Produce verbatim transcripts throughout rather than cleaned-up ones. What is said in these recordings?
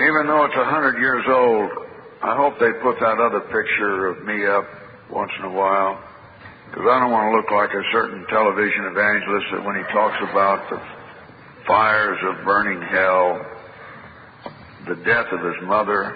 even though it's a hundred years old, I hope they put that other picture of me up once in a while, because I don't want to look like a certain television evangelist that when he talks about the fires of burning hell, the death of his mother,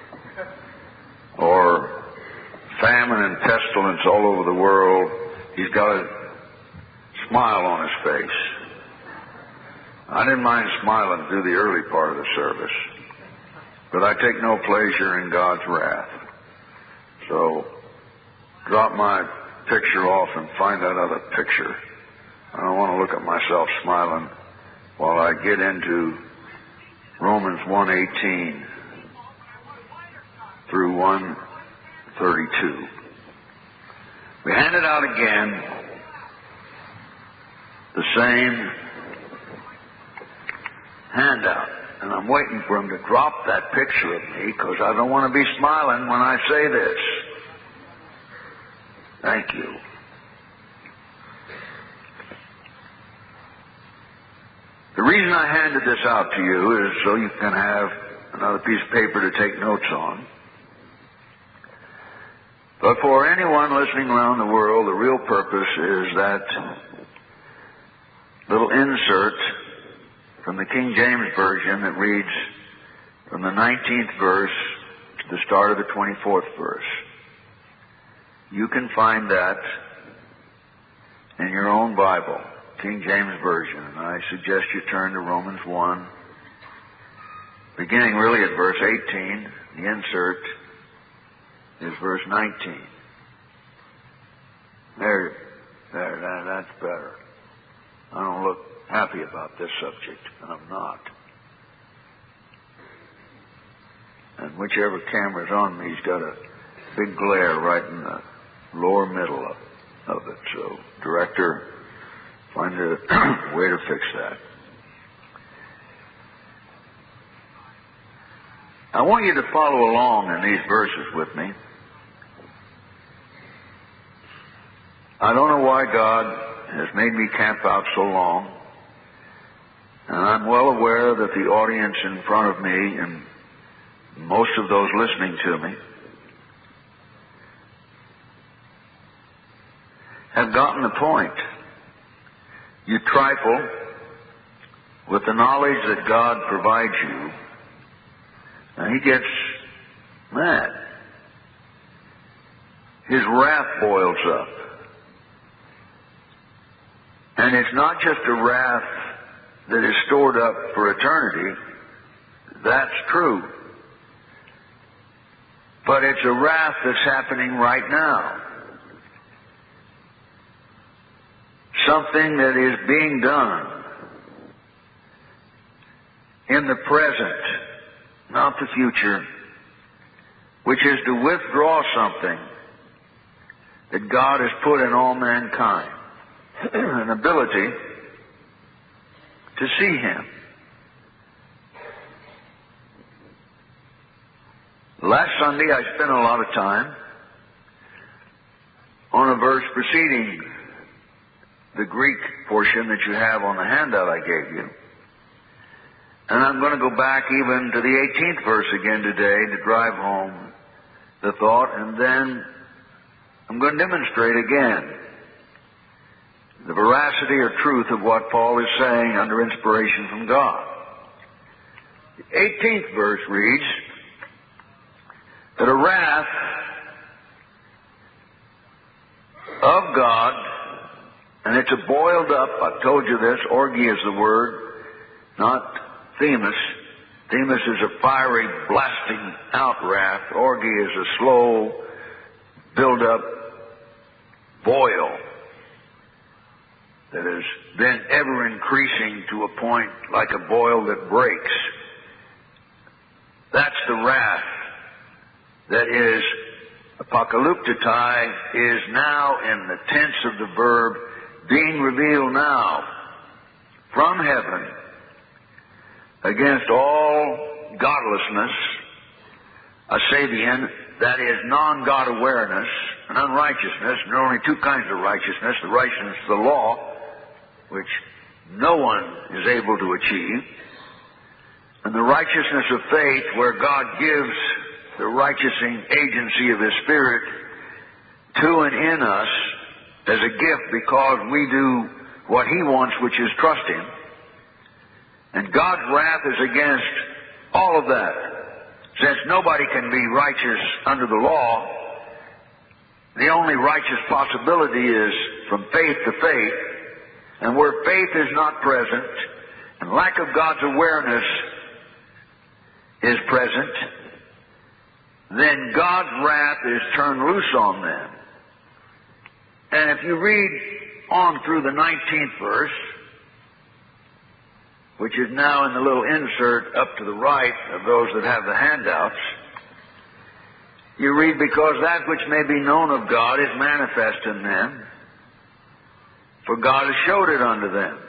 or famine and pestilence all over the world, he's got a smile on his face. I didn't mind smiling through the early part of the service, but I take no pleasure in God's wrath. So drop my picture off and find that other picture. I don't want to look at myself smiling while I get into Romans one eighteen through one thirty-two. We handed out again the same handout, and I'm waiting for him to drop that picture of me because I don't want to be smiling when I say this. Thank you. The reason I handed this out to you is so you can have another piece of paper to take notes on. But for anyone listening around the world, the real purpose is that little insert from the King James Version that reads from the nineteenth verse to the start of the twenty-fourth verse. You can find that in your own Bible, King James Version. And I suggest you turn to Romans one, beginning really at verse eighteen. The insert is verse nineteen. There, there, that, that's better. I don't look happy about this subject, and I'm not. And whichever camera's on me, he's got a big glare right in the lower middle of, of it. So, director, find a way to fix that. I want you to follow along in these verses with me. I don't know why God has made me camp out so long, and I'm well aware that the audience in front of me and most of those listening to me have gotten the point. You trifle with the knowledge that God provides you, and He gets mad. His wrath boils up. And it's not just a wrath that is stored up for eternity. That's true. But it's a wrath that's happening right now. Something that is being done in the present, not the future, which is to withdraw something that God has put in all mankind. An ability to see Him. Last Sunday I spent a lot of time on a verse preceding the Greek portion that you have on the handout I gave you. And I'm going to go back even to the eighteenth verse again today to drive home the thought, and then I'm going to demonstrate again the veracity or truth of what Paul is saying under inspiration from God. The eighteenth verse reads that a wrath of God, and it's a boiled up, I've told you this, orgy is the word, not themis. Themis is a fiery, blasting out wrath. Orgy is a slow, build-up boil that has been ever increasing to a point like a boil that breaks. That's the wrath that is apocalyptai, is now in the tense of the verb being revealed now from heaven against all godlessness, asabian, that is non-God awareness, and unrighteousness. And there are only two kinds of righteousness: the righteousness of the law, which no one is able to achieve, and the righteousness of faith, where God gives the righteousing agency of His Spirit to and in us as a gift because we do what He wants, which is trust Him. And God's wrath is against all of that. Since nobody can be righteous under the law, the only righteous possibility is from faith to faith. And where faith is not present, and lack of God's awareness is present, then God's wrath is turned loose on them. And if you read on through the nineteenth verse, which is now in the little insert up to the right of those that have the handouts, you read, because that which may be known of God is manifest in them, for God has showed it unto them.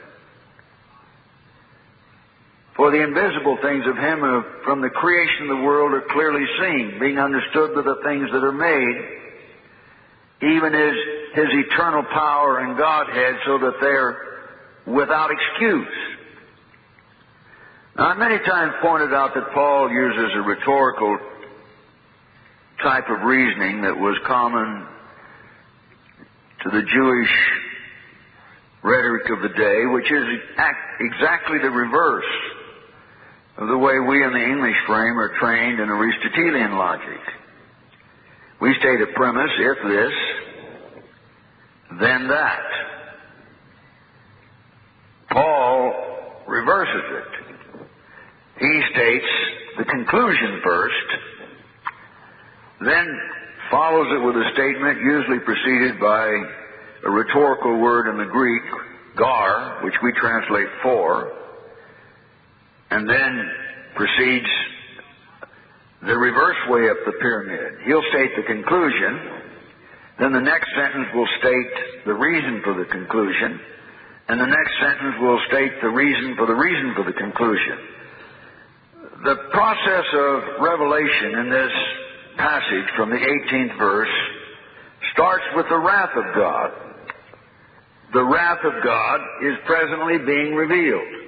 For the invisible things of Him from the creation of the world are clearly seen, being understood by the things that are made, even as His eternal power and Godhead, so that they are without excuse. Now, I've many times pointed out that Paul uses a rhetorical type of reasoning that was common to the Jewish rhetoric of the day, which is exactly the reverse of the way we in the English frame are trained in Aristotelian logic. We state a premise: if this, then that. Paul reverses it. He states the conclusion first, then follows it with a statement usually preceded by a rhetorical word in the Greek, gar, which we translate for, and then proceeds the reverse way up the pyramid. He'll state the conclusion, then the next sentence will state the reason for the conclusion, and the next sentence will state the reason for the reason for the conclusion. The process of revelation in this passage from the eighteenth verse starts with the wrath of God. The wrath of God is presently being revealed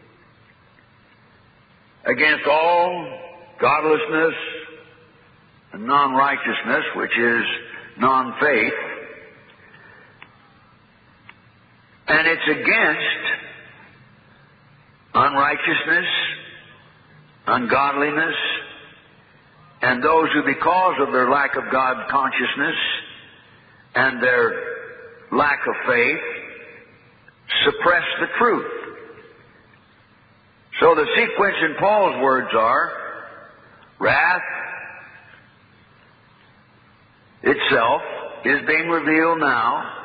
against all godlessness and non-righteousness, which is non-faith. And it's against unrighteousness, ungodliness, and those who, because of their lack of God consciousness and their lack of faith, suppress the truth. So the sequence in Paul's words are wrath itself is being revealed now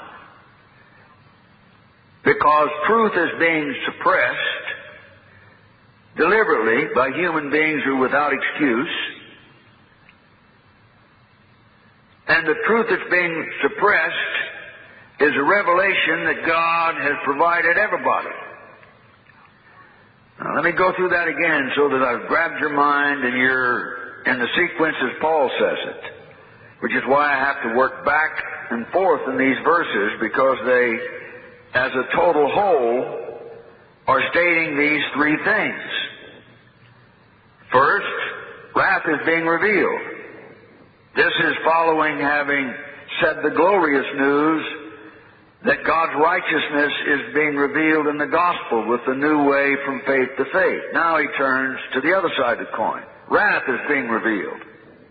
because truth is being suppressed deliberately by human beings who are without excuse. And the truth that's being suppressed is a revelation that God has provided everybody. Now, let me go through that again so that I've grabbed your mind and you're in the sequence as Paul says it, which is why I have to work back and forth in these verses, because they, as a total whole, are stating these three things. First, wrath is being revealed. This is following having said the glorious news that God's righteousness is being revealed in the gospel with the new way from faith to faith. Now he turns to the other side of the coin. Wrath is being revealed.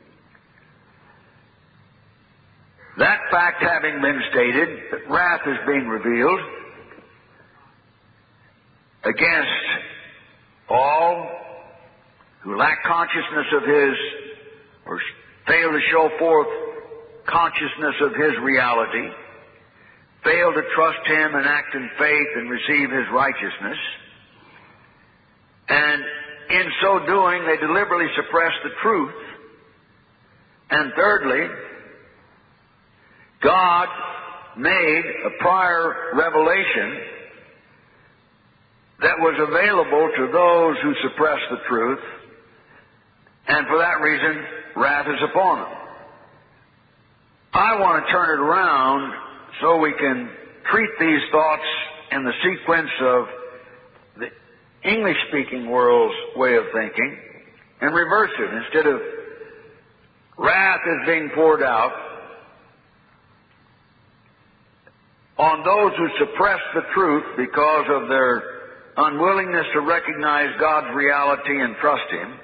That fact having been stated, that wrath is being revealed against all who lack consciousness of His, or fail to show forth consciousness of His reality, fail to trust Him and act in faith and receive His righteousness, and in so doing they deliberately suppress the truth. And thirdly, God made a prior revelation that was available to those who suppress the truth, and for that reason, wrath is upon them. I want to turn it around so we can treat these thoughts in the sequence of the English-speaking world's way of thinking and reverse it. Instead of wrath is being poured out on those who suppress the truth because of their unwillingness to recognize God's reality and trust Him,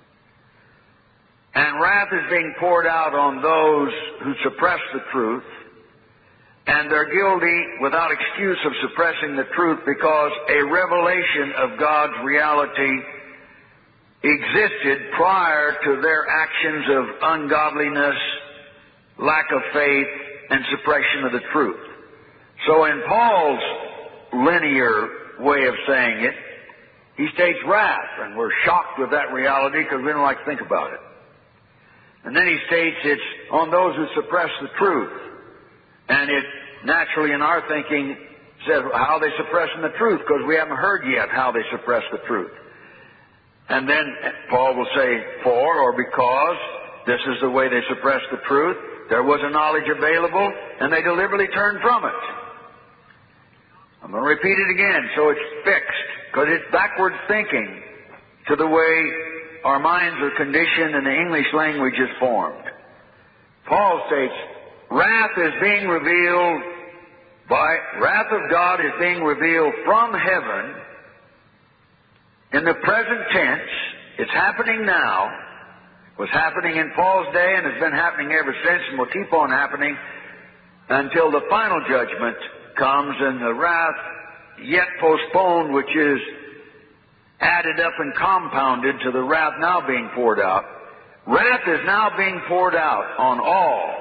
and wrath is being poured out on those who suppress the truth, and they're guilty without excuse of suppressing the truth because a revelation of God's reality existed prior to their actions of ungodliness, lack of faith, and suppression of the truth. So in Paul's linear way of saying it, he states wrath, and we're shocked with that reality because we don't like to think about it. And then he states it's on those who suppress the truth. And it naturally in our thinking says how they suppressing the truth, because we haven't heard yet how they suppress the truth. And then Paul will say, for or because this is the way they suppress the truth, there was a knowledge available, and they deliberately turned from it. I'm going to repeat it again so it's fixed, because it's backward thinking to the way our minds are conditioned and the English language is formed. Paul states, wrath is being revealed by, wrath of God is being revealed from heaven in the present tense. It's happening now. It was happening in Paul's day and has been happening ever since and will keep on happening until the final judgment comes and the wrath yet postponed, which is added up and compounded to the wrath now being poured out. Wrath is now being poured out on all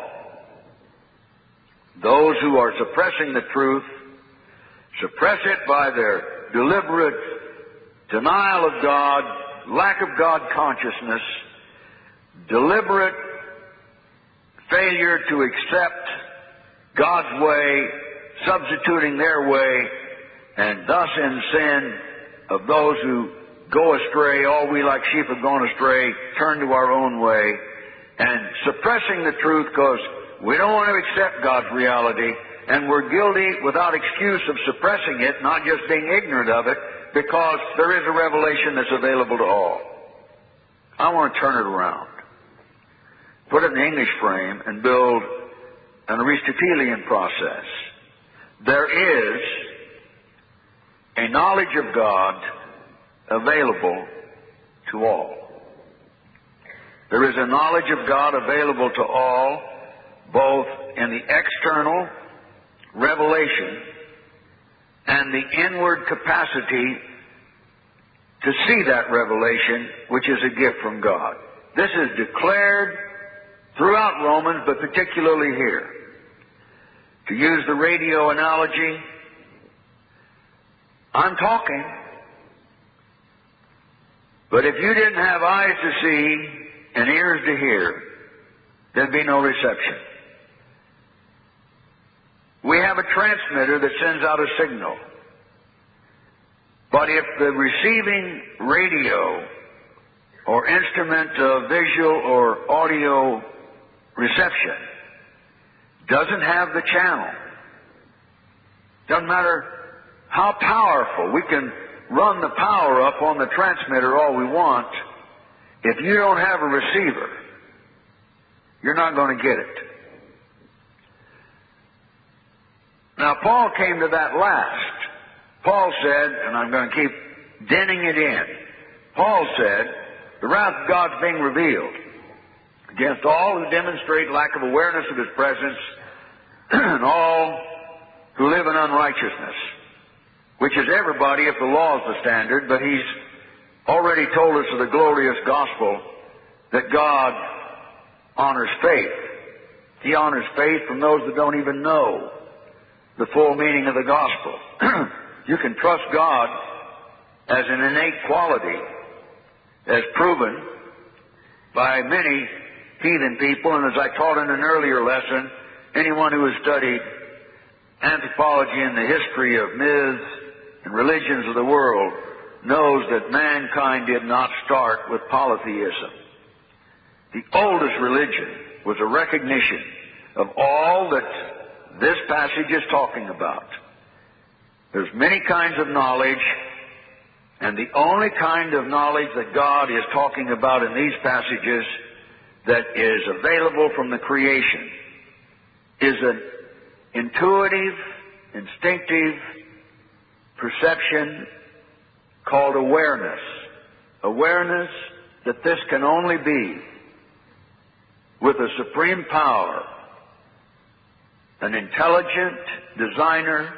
those who are suppressing the truth, suppress it by their deliberate denial of God, lack of God consciousness, deliberate failure to accept God's way, substituting their way, and thus in sin of those who go astray. All we like sheep have gone astray, turn to our own way, and suppressing the truth because we don't want to accept God's reality, and we're guilty without excuse of suppressing it, not just being ignorant of it, because there is a revelation that's available to all. I want to turn it around, put it in the English frame, and build an Aristotelian process. There is a knowledge of God available to all. There is a knowledge of God available to all, both in the external revelation and the inward capacity to see that revelation, which is a gift from God. This is declared throughout Romans, but particularly here. To use the radio analogy, I'm talking, but if you didn't have eyes to see and ears to hear, there'd be no reception. We have a transmitter that sends out a signal. But if the receiving radio or instrument of visual or audio reception doesn't have the channel, doesn't matter how powerful, we can run the power up on the transmitter all we want, if you don't have a receiver, you're not going to get it. Now, Paul came to that last. Paul said, and I'm going to keep denting it in, Paul said, the wrath of God's being revealed against all who demonstrate lack of awareness of His presence and all who live in unrighteousness, which is everybody if the law is the standard, but He's already told us of the glorious gospel that God honors faith. He honors faith from those that don't even know the full meaning of the gospel. You can trust God as an innate quality, as proven by many heathen people, and as I taught in an earlier lesson, anyone who has studied anthropology and the history of myths and religions of the world knows that mankind did not start with polytheism. The oldest religion was a recognition of all that this passage is talking about. There's many kinds of knowledge, And the only kind of knowledge that God is talking about in these passages that is available from the creation is an intuitive, instinctive perception called awareness. Awareness that this can only be with a supreme power, an intelligent designer,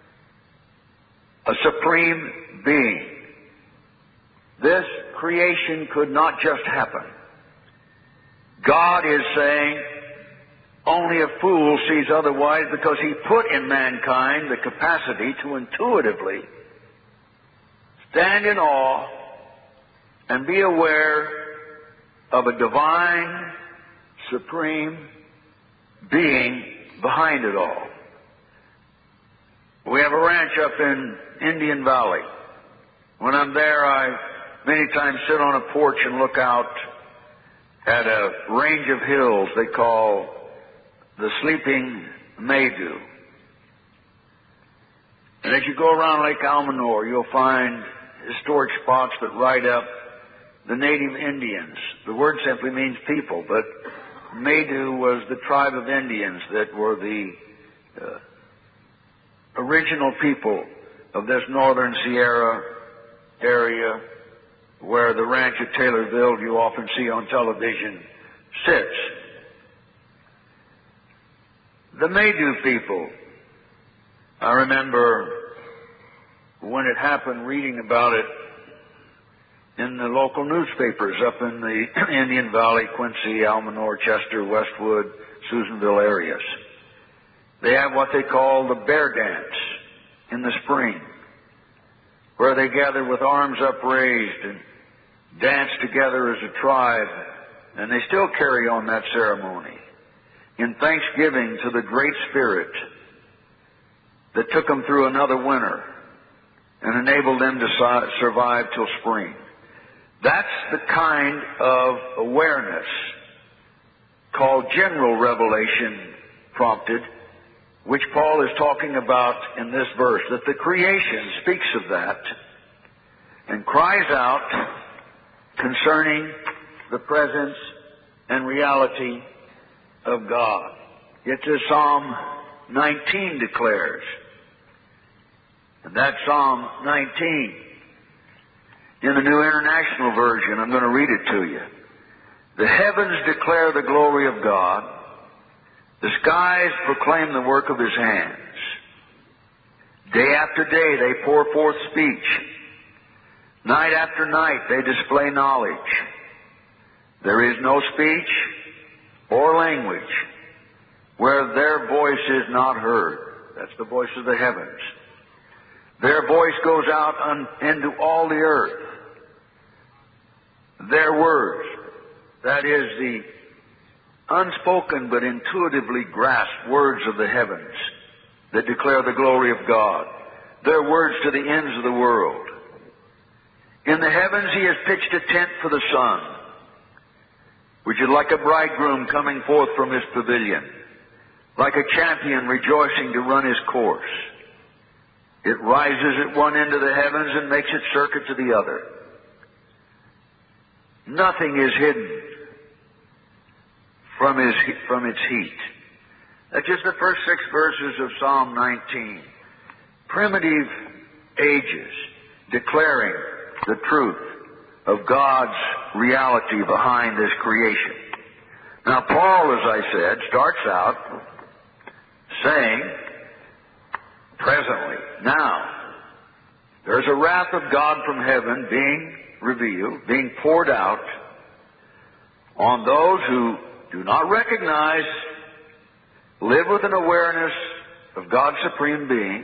a supreme being. This creation could not just happen. God is saying only a fool sees otherwise, because He put in mankind the capacity to intuitively stand in awe and be aware of a divine, supreme being behind it all. We have a ranch up in Indian Valley. When I'm there, I many times sit on a porch and look out at a range of hills they call the Sleeping Maydew. And as you go around Lake Almanor, you'll find historic spots that write up the native Indians. The word simply means people, but Maydew was the tribe of Indians that were the uh, original people of this northern Sierra area where the ranch at Taylorville you often see on television sits. The Maydew people, I remember when it happened reading about it in the local newspapers up in the Indian Valley, Quincy, Almanor, Chester, Westwood, Susanville areas. They have what they call the bear dance in the spring, where they gather with arms upraised and dance together as a tribe, and they still carry on that ceremony in thanksgiving to the Great Spirit that took them through another winter and enabled them to su- survive till spring. That's the kind of awareness called general revelation prompted, which Paul is talking about in this verse, that the creation speaks of that and cries out concerning the presence and reality of God. It's as Psalm nineteen declares. And that's Psalm nineteen. In the New International Version, I'm going to read it to you. The heavens declare the glory of God. The skies proclaim the work of His hands. Day after day they pour forth speech. Night after night they display knowledge. There is no speech or language where their voice is not heard. That's the voice of the heavens. Their voice goes out un, into all the earth. Their words, that is the unspoken but intuitively grasped words of the heavens that declare the glory of God. Their words to the ends of the world. In the heavens He has pitched a tent for the sun, which is like a bridegroom coming forth from his pavilion, like a champion rejoicing to run his course. It rises at one end of the heavens and makes its circuit to the other. Nothing is hidden from, his, from its heat. That's just the first six verses of Psalm nineteen. Primitive ages declaring the truth of God's reality behind this creation. Now, Paul, as I said, starts out saying, presently, now, there's a wrath of God from heaven being revealed, being poured out on those who do not recognize, live with an awareness of God's supreme being,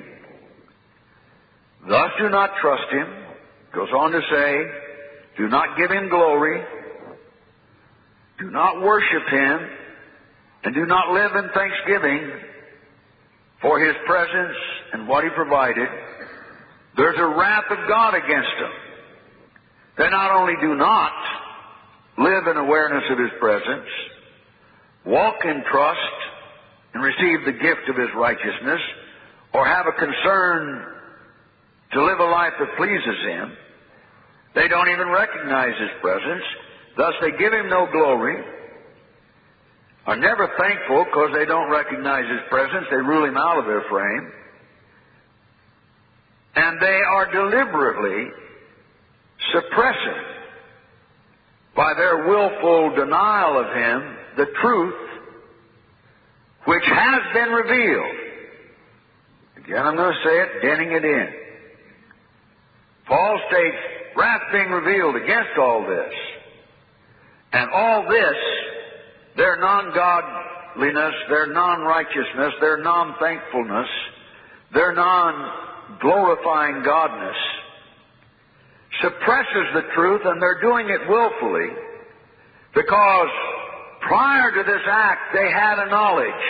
thus do not trust Him. Goes on to say, do not give Him glory, do not worship Him, and do not live in thanksgiving for His presence and what He provided. There's a wrath of God against them. They not only do not live in awareness of His presence, walk in trust, and receive the gift of His righteousness, or have a concern to live a life that pleases Him, They don't even recognize His presence. Thus they give Him no glory, are never thankful because they don't recognize His presence. They rule Him out of their frame. And they are deliberately suppressing, by their willful denial of Him, the truth which has been revealed. Again, I'm going to say it, denting it in. Paul states, wrath being revealed against all this. And all this, their non-godliness, their non-righteousness, their non-thankfulness, their non-glorifying godness, suppresses the truth, and they're doing it willfully because prior to this act they had a knowledge.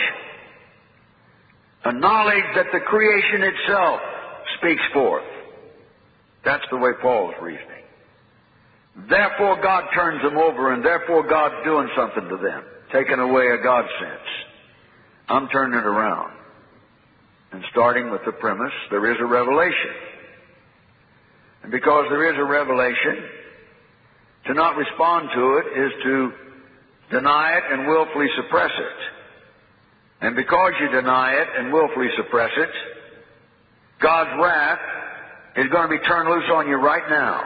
A knowledge that the creation itself speaks forth. That's the way Paul's reasoning. Therefore God turns them over, and therefore God's doing something to them, taking away a God sense. I'm turning it around. And starting with the premise, there is a revelation. And because there is a revelation, to not respond to it is to deny it and willfully suppress it. And because you deny it and willfully suppress it, God's wrath is going to be turned loose on you right now.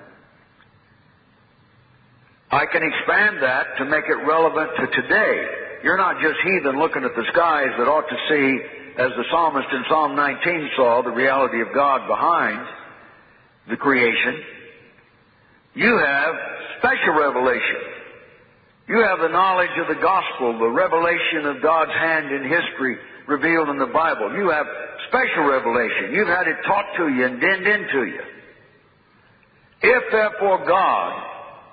I can expand that to make it relevant to today. You're not just heathen looking at the skies that ought to see, as the psalmist in Psalm nineteen saw, the reality of God behind the creation. You have special revelation. You have the knowledge of the gospel, the revelation of God's hand in history revealed in the Bible. You have special revelation. You've had it taught to you and dinned into you. If therefore God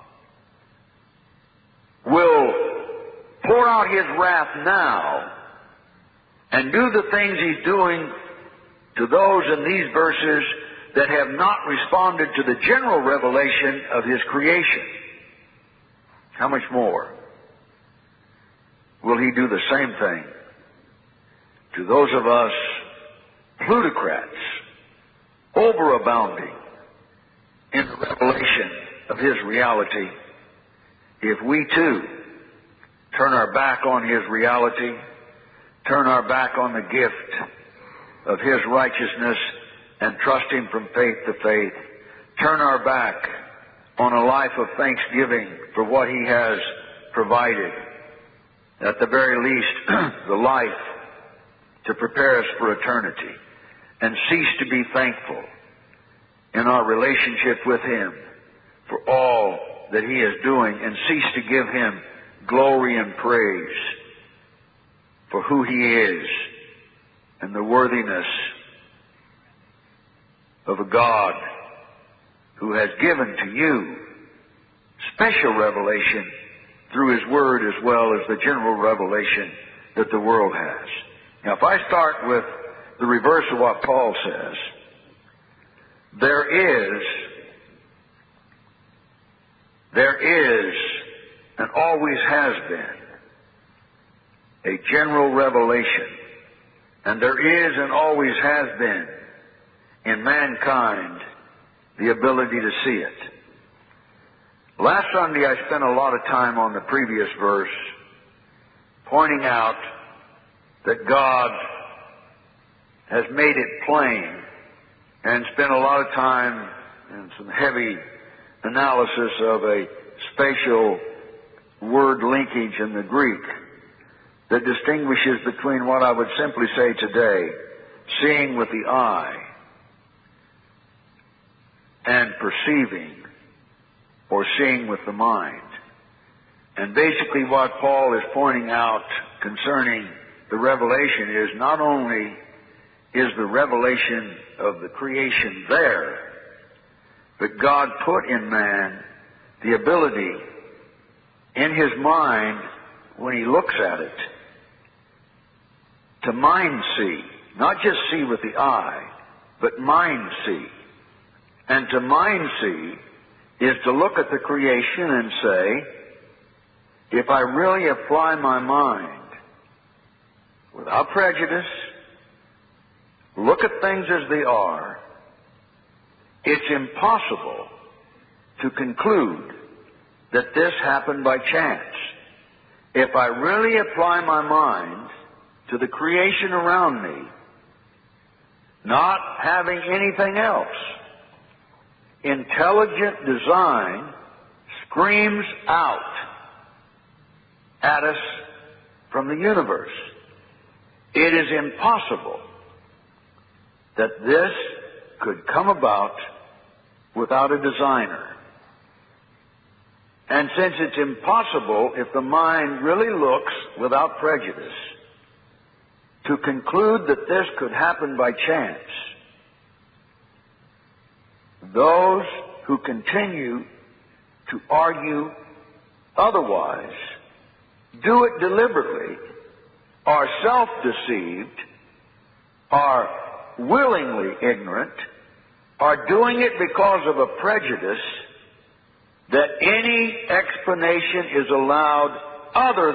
will pour out His wrath now and do the things He's doing to those in these verses that have not responded to the general revelation of His creation, how much more will He do the same thing to those of us plutocrats, overabounding in the revelation of His reality, if we too turn our back on His reality, turn our back on the gift of His righteousness, and trust Him from faith to faith, turn our back on a life of thanksgiving for what He has provided, at the very least, the life to prepare us for eternity, and cease to be thankful in our relationship with Him for all that He is doing, and cease to give Him glory and praise for who He is and the worthiness of a God who has given to you special revelation through His Word as well as the general revelation that the world has. Now, if I start with the reverse of what Paul says, there is, there is, and always has been, a general revelation, and there is and always has been in mankind the ability to see it. Last Sunday I spent a lot of time on the previous verse pointing out that God has made it plain, and spent a lot of time and some heavy analysis of a spatial word linkage in the Greek that distinguishes between what I would simply say today, seeing with the eye, and perceiving, or seeing with the mind. And basically what Paul is pointing out concerning the revelation is not only is the revelation of the creation there, but God put in man the ability in his mind, when he looks at it, to mind see. Not just see with the eye, but mind see. And to mind see is to look at the creation and say, if I really apply my mind without prejudice, look at things as they are, it's impossible to conclude that this happened by chance. If I really apply my mind to the creation around me, not having anything else, intelligent design screams out at us from the universe. It is impossible that this could come about without a designer. And since it's impossible, if the mind really looks without prejudice to conclude that this could happen by chance, those who continue to argue otherwise do it deliberately, are self-deceived, are willingly ignorant, are doing it because of a prejudice that any explanation is allowed other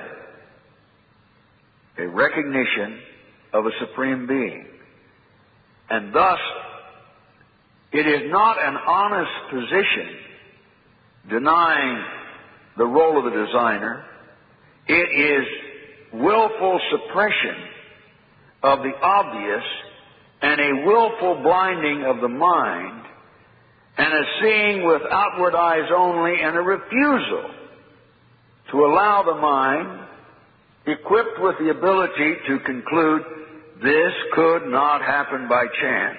than a recognition of a supreme being. And thus, it is not an honest position denying the role of the designer. It is willful suppression of the obvious and a willful blinding of the mind and a seeing with outward eyes only and a refusal to allow the mind, equipped with the ability to conclude this could not happen by chance.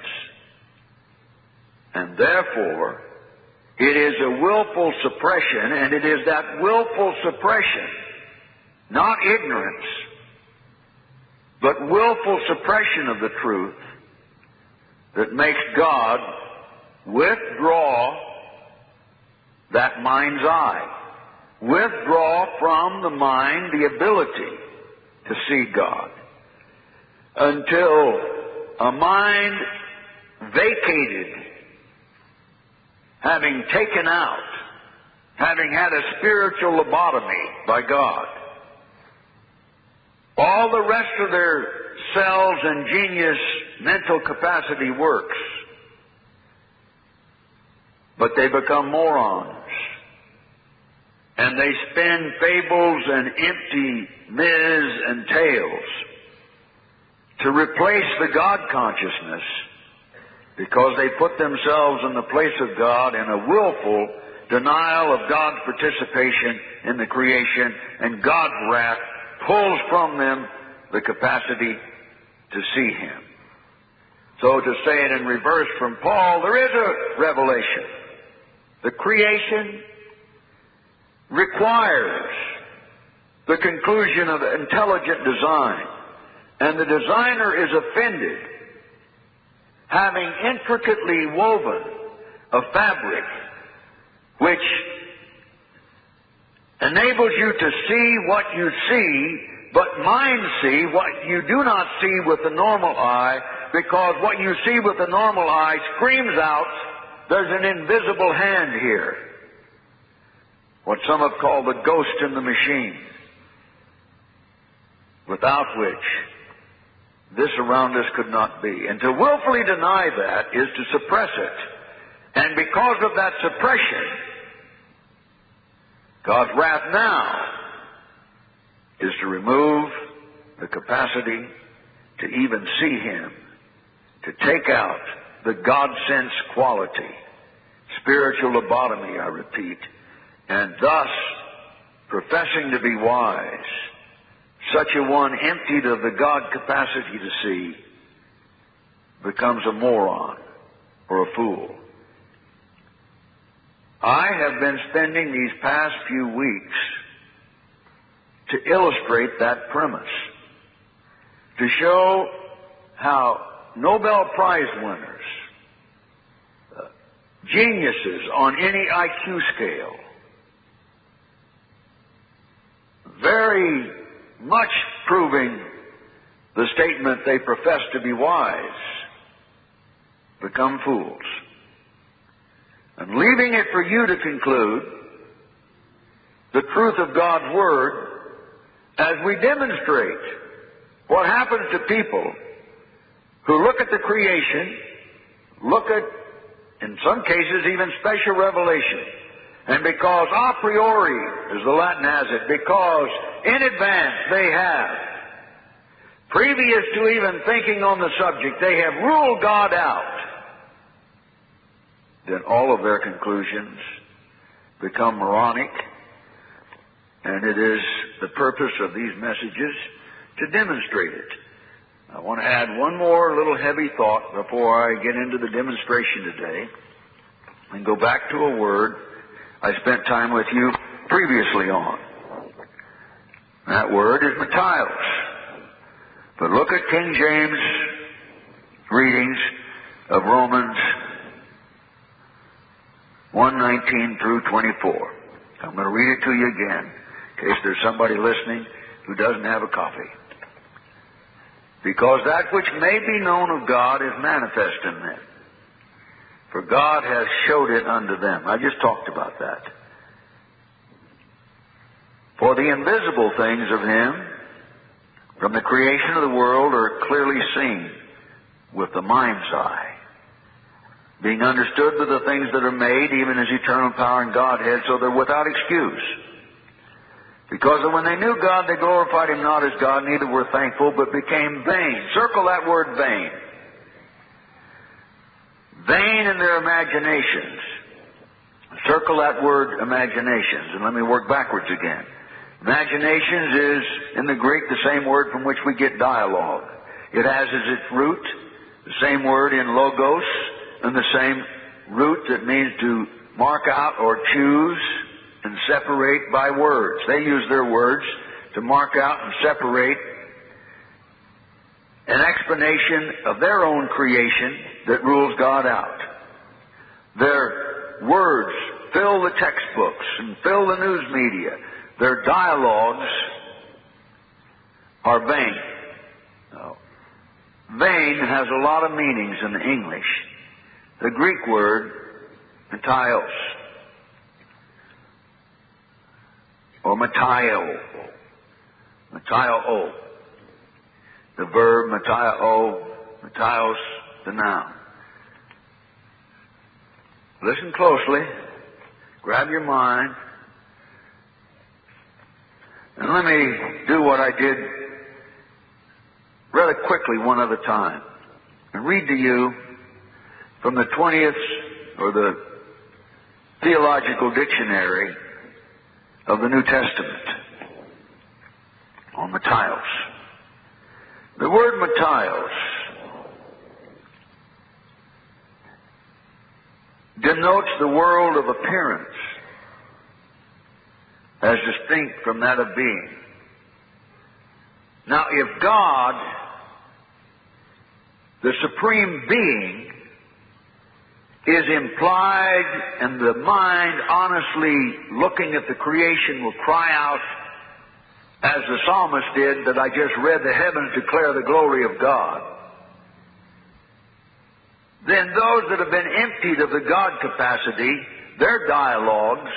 And therefore, it is a willful suppression, and it is that willful suppression, not ignorance, but willful suppression of the truth, that makes God withdraw that mind's eye, withdraw from the mind the ability to see God, until a mind vacated, having taken out, having had a spiritual lobotomy by God, all the rest of their cells and genius mental capacity works, but they become morons. And they spin fables and empty myths and tales to replace the God consciousness, because they put themselves in the place of God in a willful denial of God's participation in the creation, and God's wrath pulls from them the capacity to see Him. So to say it in reverse from Paul, there is a revelation. The creation requires the conclusion of intelligent design, and the designer is offended, having intricately woven a fabric which enables you to see what you see, but mind see what you do not see with the normal eye, because what you see with the normal eye screams out, there's an invisible hand here. What some have called the ghost in the machine, without which this around us could not be. And to willfully deny that is to suppress it. And because of that suppression, God's wrath now is to remove the capacity to even see Him, to take out the God-sense quality, spiritual lobotomy, I repeat, and thus, professing to be wise, such a one emptied of the God capacity to see becomes a moron or a fool. I have been spending these past few weeks to illustrate that premise, to show how Nobel Prize winners, uh, geniuses on any I Q scale, very much proving the statement they profess to be wise, become fools. And leaving it for you to conclude the truth of God's Word as we demonstrate what happens to people who look at the creation, look at in some cases even special revelation. And because a priori, as the Latin has it, because in advance they have, previous to even thinking on the subject, they have ruled God out, then all of their conclusions become moronic, and it is the purpose of these messages to demonstrate it. I want to add one more little heavy thought before I get into the demonstration today, and go back to a word I spent time with you previously on. That word is Matthios. But look at King James readings of Romans one nineteen through twenty-four. I'm going to read it to you again, in case there's somebody listening who doesn't have a copy. Because that which may be known of God is manifest in them, for God has showed it unto them. I just talked about that. For the invisible things of Him from the creation of the world are clearly seen with the mind's eye, being understood by the things that are made, even as eternal power and Godhead, so they're without excuse. Because when they knew God, they glorified Him not as God, neither were thankful, but became vain. Circle that word vain. Vain in their imaginations. Circle that word imaginations, and let me work backwards again. Imaginations is, in the Greek, the same word from which we get dialogue. It has as its root the same word in logos, and the same root that means to mark out or choose and separate by words. They use their words to mark out and separate an explanation of their own creation that rules God out. Their words fill the textbooks and fill the news media. Their dialogues are vain. Now, vain has a lot of meanings in the English. The Greek word, Matthios, or Mattio, Mattio, the verb Mattio, Matthios, the noun. Listen closely, grab your mind, and let me do what I did rather quickly one at a time, and read to you from the twentieth or the Theological Dictionary of the New Testament on Matthios. The word Matthios denotes the world of appearance as distinct from that of being. Now, if God, the supreme being, is implied, and the mind honestly looking at the creation will cry out, as the psalmist did that I just read, the heavens declare the glory of God, then those that have been emptied of the God capacity, their dialogues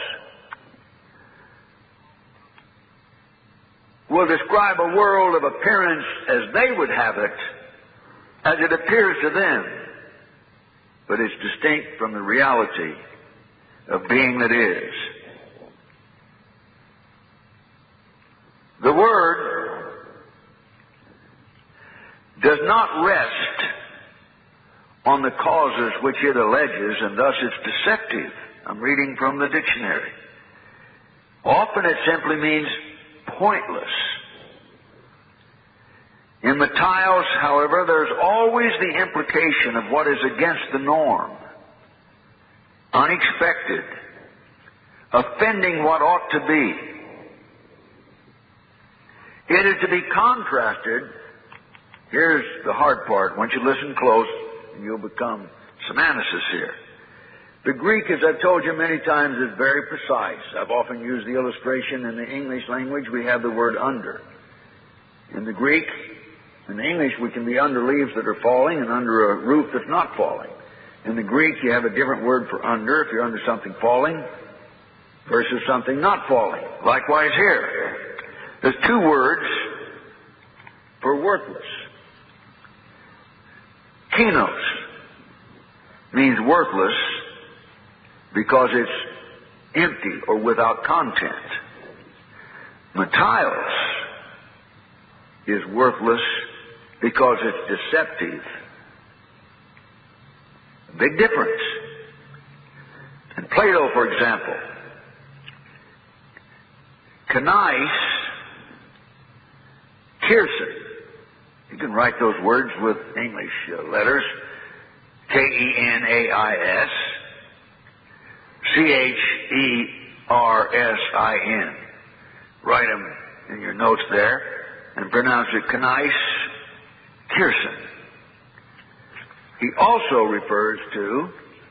will describe a world of appearance as they would have it, as it appears to them. But it's distinct from the reality of being that is. The Word does not rest on the causes which it alleges, and thus it's deceptive. I'm reading from the dictionary. Often it simply means pointless. In Matthios, however, there's always the implication of what is against the norm, unexpected, offending what ought to be. It is to be contrasted. Here's the hard part. Once you listen close, you'll become semantics here. The Greek, as I've told you many times, is very precise. I've often used the illustration in the English language. We have the word under. In the Greek, in the English, we can be under leaves that are falling and under a roof that's not falling. In the Greek, you have a different word for under, if you're under something falling, versus something not falling. Likewise here. There's two words for worthless. Kinos. means worthless because it's empty or without content. Mataios is worthless because it's deceptive. A big difference. And Plato, for example, Kenais, Kierson. You can write those words with English uh, letters. K E N A I S, C H E R S I N. Write them in your notes there and pronounce it Kenais, Kierson. He also refers to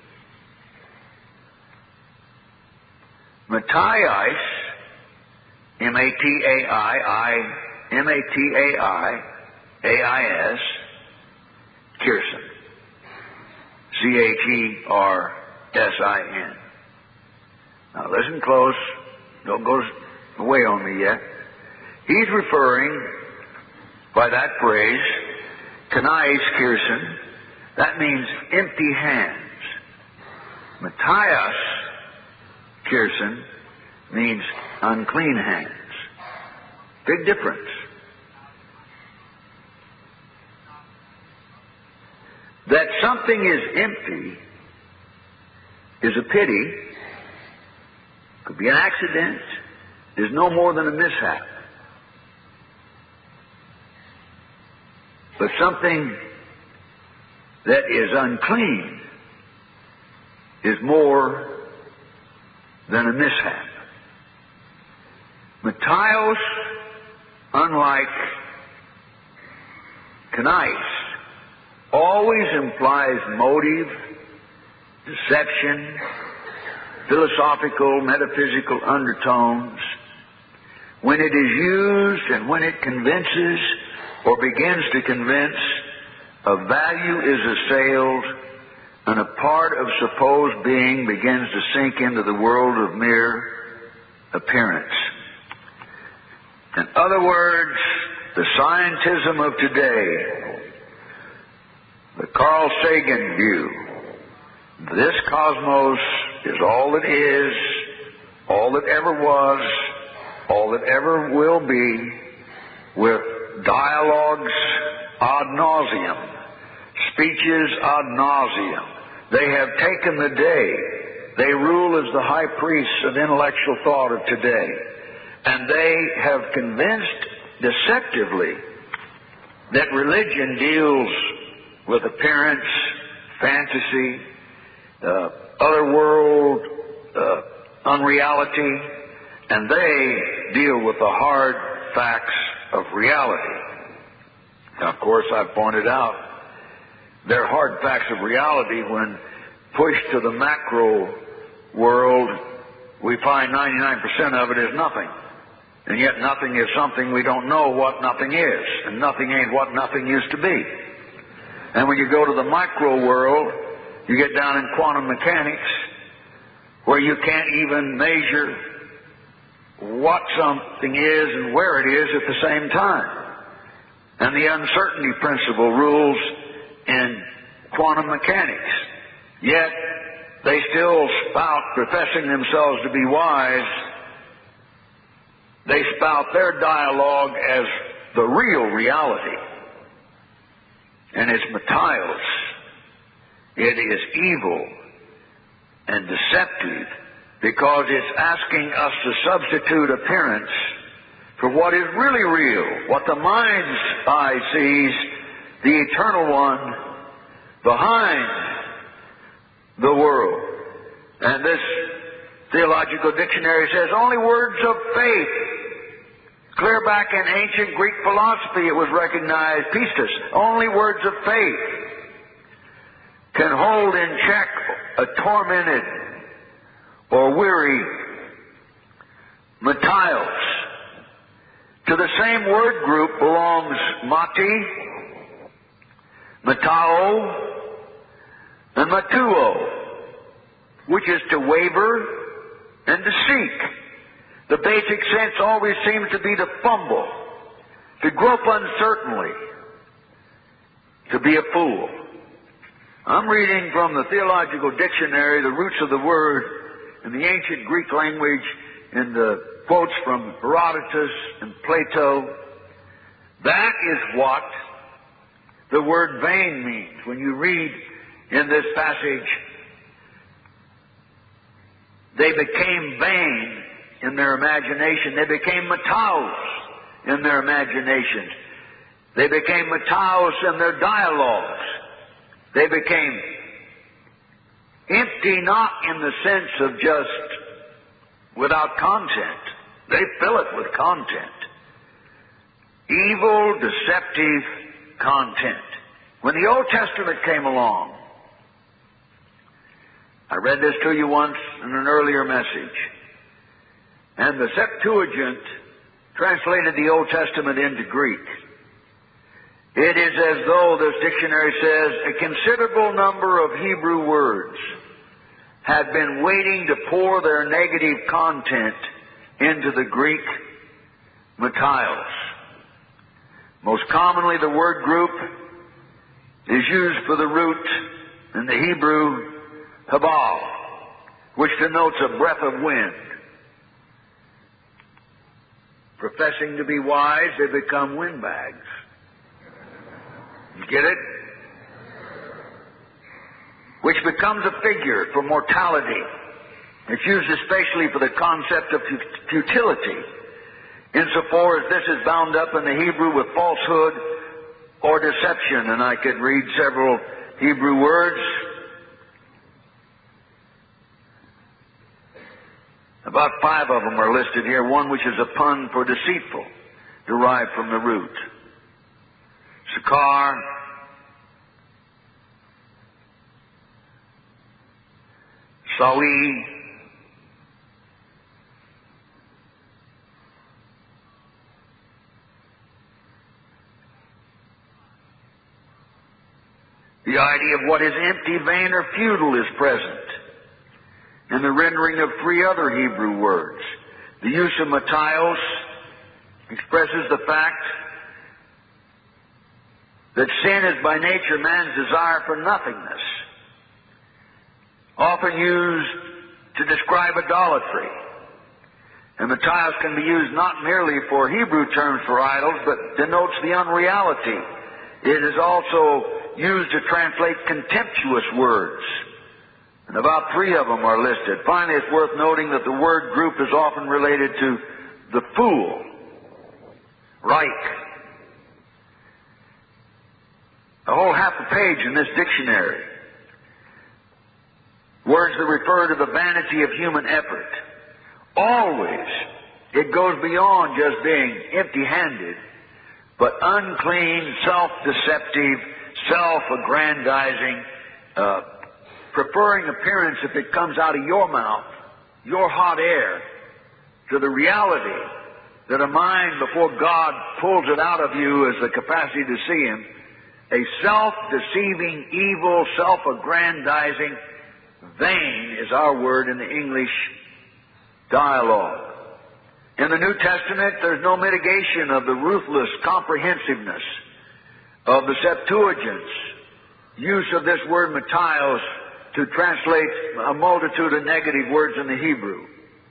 Mataios, M A T A I I, M A T A I, A I S, Kierson, C H E R S I N. Now listen close. Don't go away on me yet. He's referring, by that phrase, Kenais, Kierson, that means empty hands. Mataios, Kierson, means unclean hands. Big difference. That something is empty is a pity. Could be an accident. Is no more than a mishap. But something that is unclean is more than a mishap. Mataios, unlike Kenais, always implies motive, deception, philosophical, metaphysical undertones. When it is used and when it convinces or begins to convince, a value is assailed and a part of supposed being begins to sink into the world of mere appearance. In other words, the scientism of today, the Carl Sagan view, this cosmos is all that is, all that ever was, all that ever will be, with dialogues ad nauseum, speeches ad nauseum. They have taken the day. They rule as the high priests of intellectual thought of today. And they have convinced deceptively that religion deals with appearance, fantasy, uh, other world, uh, unreality, and they deal with the hard facts of reality. Now, of course, I've pointed out they're hard facts of reality when pushed to the macro world. We find ninety-nine percent of it is nothing. And yet nothing is something we don't know what nothing is. And nothing ain't what nothing used to be. And when you go to the micro world, you get down in quantum mechanics, where you can't even measure what something is and where it is at the same time. And the uncertainty principle rules in quantum mechanics. Yet they still spout, professing themselves to be wise, they spout their dialogue as the real reality. And it's Mataios. It is evil and deceptive because it's asking us to substitute appearance for what is really real, what the mind's eye sees, the eternal one behind the world. And this theological dictionary says only words of faith. Clear back in ancient Greek philosophy it was recognized, pistis, only words of faith can hold in check a tormented or weary Mataios. To the same word group belongs mati, matao, and matuo, which is to waver and to seek. The basic sense always seems to be to fumble, to grope uncertainly, to be a fool. I'm reading from the Theological Dictionary, the roots of the word in the ancient Greek language, in the quotes from Herodotus and Plato. That is what the word vain means. When you read in this passage, they became vain in their imagination. They became mataos in their imaginations. They became mataos in their dialogues. They became empty, not in the sense of just without content. They fill it with content. Evil, deceptive content. When the Old Testament came along, I read this to you once in an earlier message, and the Septuagint translated the Old Testament into Greek. It is as though, this dictionary says, a considerable number of Hebrew words had been waiting to pour their negative content into the Greek matios. Most commonly, the word group is used for the root in the Hebrew habal, which denotes a breath of wind. Professing to be wise, they become windbags. You get it? Which becomes a figure for mortality. It's used especially for the concept of futility, insofar as this is bound up in the Hebrew with falsehood or deception. And I could read several Hebrew words. About five of them are listed here. One which is a pun for deceitful, derived from the root. Sakar, Sawi, the idea of what is empty, vain, or futile is present in the rendering of three other Hebrew words. The use of matios expresses the fact that sin is by nature man's desire for nothingness, often used to describe idolatry. And matios can be used not merely for Hebrew terms for idols, but denotes the unreality. It is also used to translate contemptuous words. And about three of them are listed. Finally, it's worth noting that the word group is often related to the fool, Reich. A whole half a page in this dictionary. Words that refer to the vanity of human effort. Always, it goes beyond just being empty-handed, but unclean, self-deceptive, self-aggrandizing, uh, preferring appearance if it comes out of your mouth, your hot air, to the reality that a mind before God pulls it out of you has the capacity to see Him. A self-deceiving, evil, self-aggrandizing, vain is our word in the English dialogue. In the New Testament, there's no mitigation of the ruthless comprehensiveness of the Septuagint's use of this word matios to translate a multitude of negative words in the Hebrew.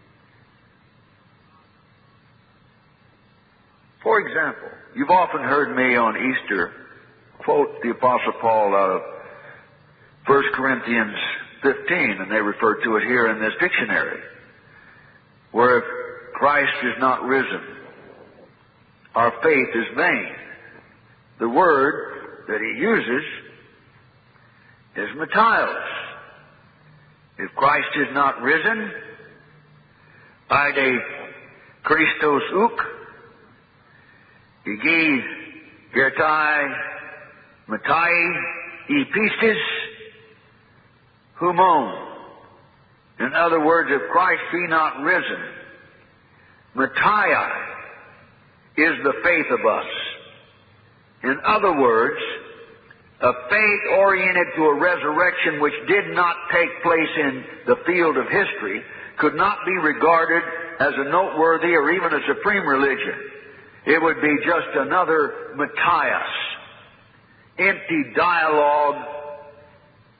For example, you've often heard me on Easter quote the Apostle Paul out of First Corinthians fifteen, and they refer to it here in this dictionary, where if Christ is not risen, our faith is vain. The word that he uses is matios. If Christ is not risen, ide Christos uk, igi gertai matai e pistis humon. In other words, if Christ be not risen, Messiah is the faith of us. In other words, a faith oriented to a resurrection which did not take place in the field of history could not be regarded as a noteworthy or even a supreme religion. It would be just another Matthias, empty dialogue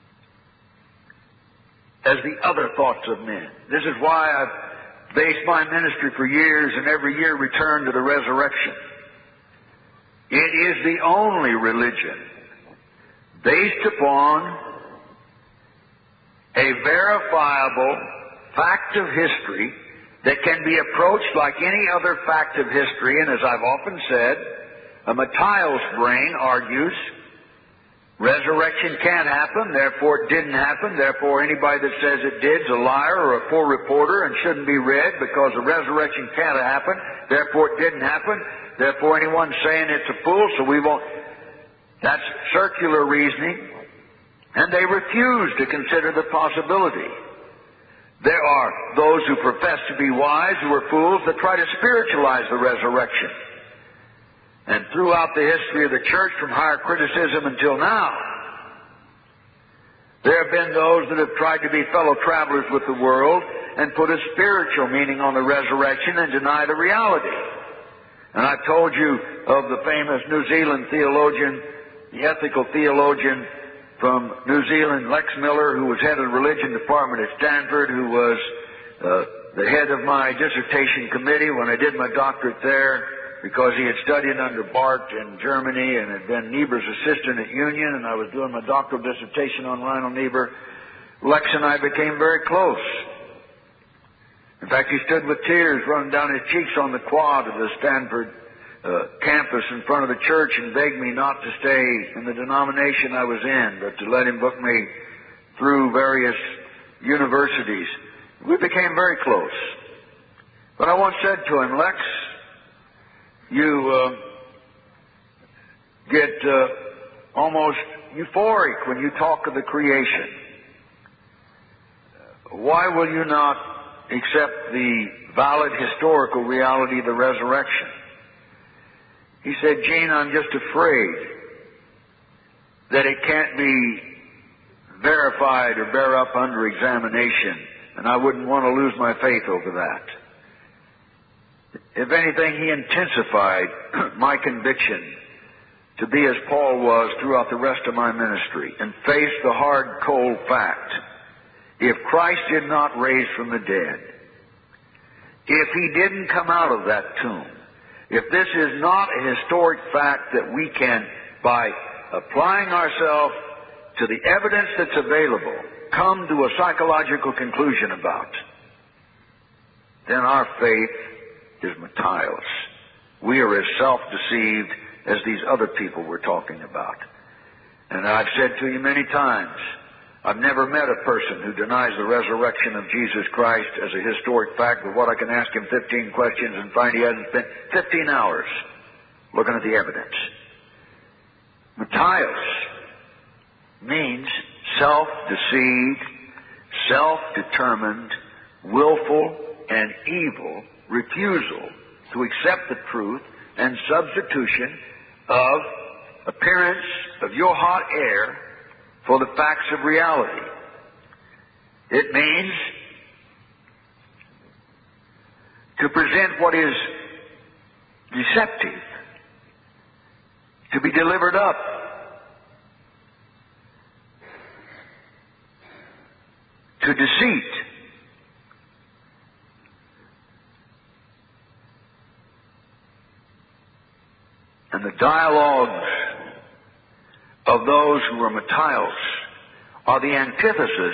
as the other thoughts of men. This is why I've based my ministry for years and every year return to the resurrection. It is the only religion based upon a verifiable fact of history that can be approached like any other fact of history. And as I've often said, a Matthias brain argues resurrection can't happen, therefore it didn't happen, therefore anybody that says it did is a liar or a poor reporter and shouldn't be read, because the resurrection can't happen, therefore it didn't happen, therefore anyone saying it's a fool, so we won't. That's circular reasoning, and they refuse to consider the possibility. There are those who profess to be wise who are fools that try to spiritualize the resurrection. And throughout the history of the church, from higher criticism until now, there have been those that have tried to be fellow travelers with the world and put a spiritual meaning on the resurrection and deny the reality. And I've told you of the famous New Zealand theologian, the ethical theologian from New Zealand, Lex Miller, who was head of the religion department at Stanford, who was uh, the head of my dissertation committee when I did my doctorate there, because he had studied under Barth in Germany and had been Niebuhr's assistant at Union, and I was doing my doctoral dissertation on Lionel Niebuhr. Lex and I became very close. In fact, he stood with tears running down his cheeks on the quad of the Stanford uh, campus in front of the church and begged me not to stay in the denomination I was in, but to let him book me through various universities. We became very close. But I once said to him, Lex, you uh, get uh, almost euphoric when you talk of the creation. Why will you not accept the valid historical reality of the resurrection? He said, Gene, I'm just afraid that it can't be verified or bear up under examination, and I wouldn't want to lose my faith over that. If anything, he intensified my conviction to be as Paul was throughout the rest of my ministry and face the hard, cold fact. If Christ did not raise from the dead, if He didn't come out of that tomb, if this is not a historic fact that we can, by applying ourselves to the evidence that's available, come to a psychological conclusion about, then our faith is Matthias. We are as self-deceived as these other people we're talking about. And I've said to you many times, I've never met a person who denies the resurrection of Jesus Christ as a historic fact, but what I can ask him fifteen questions and find he hasn't spent fifteen hours looking at the evidence. Matthias means self-deceived, self-determined, willful, and evil refusal to accept the truth and substitution of appearance of your hot air for the facts of reality. It means to present what is deceptive, to be delivered up, to deceit. And the dialogues of those who are Matthias are the antithesis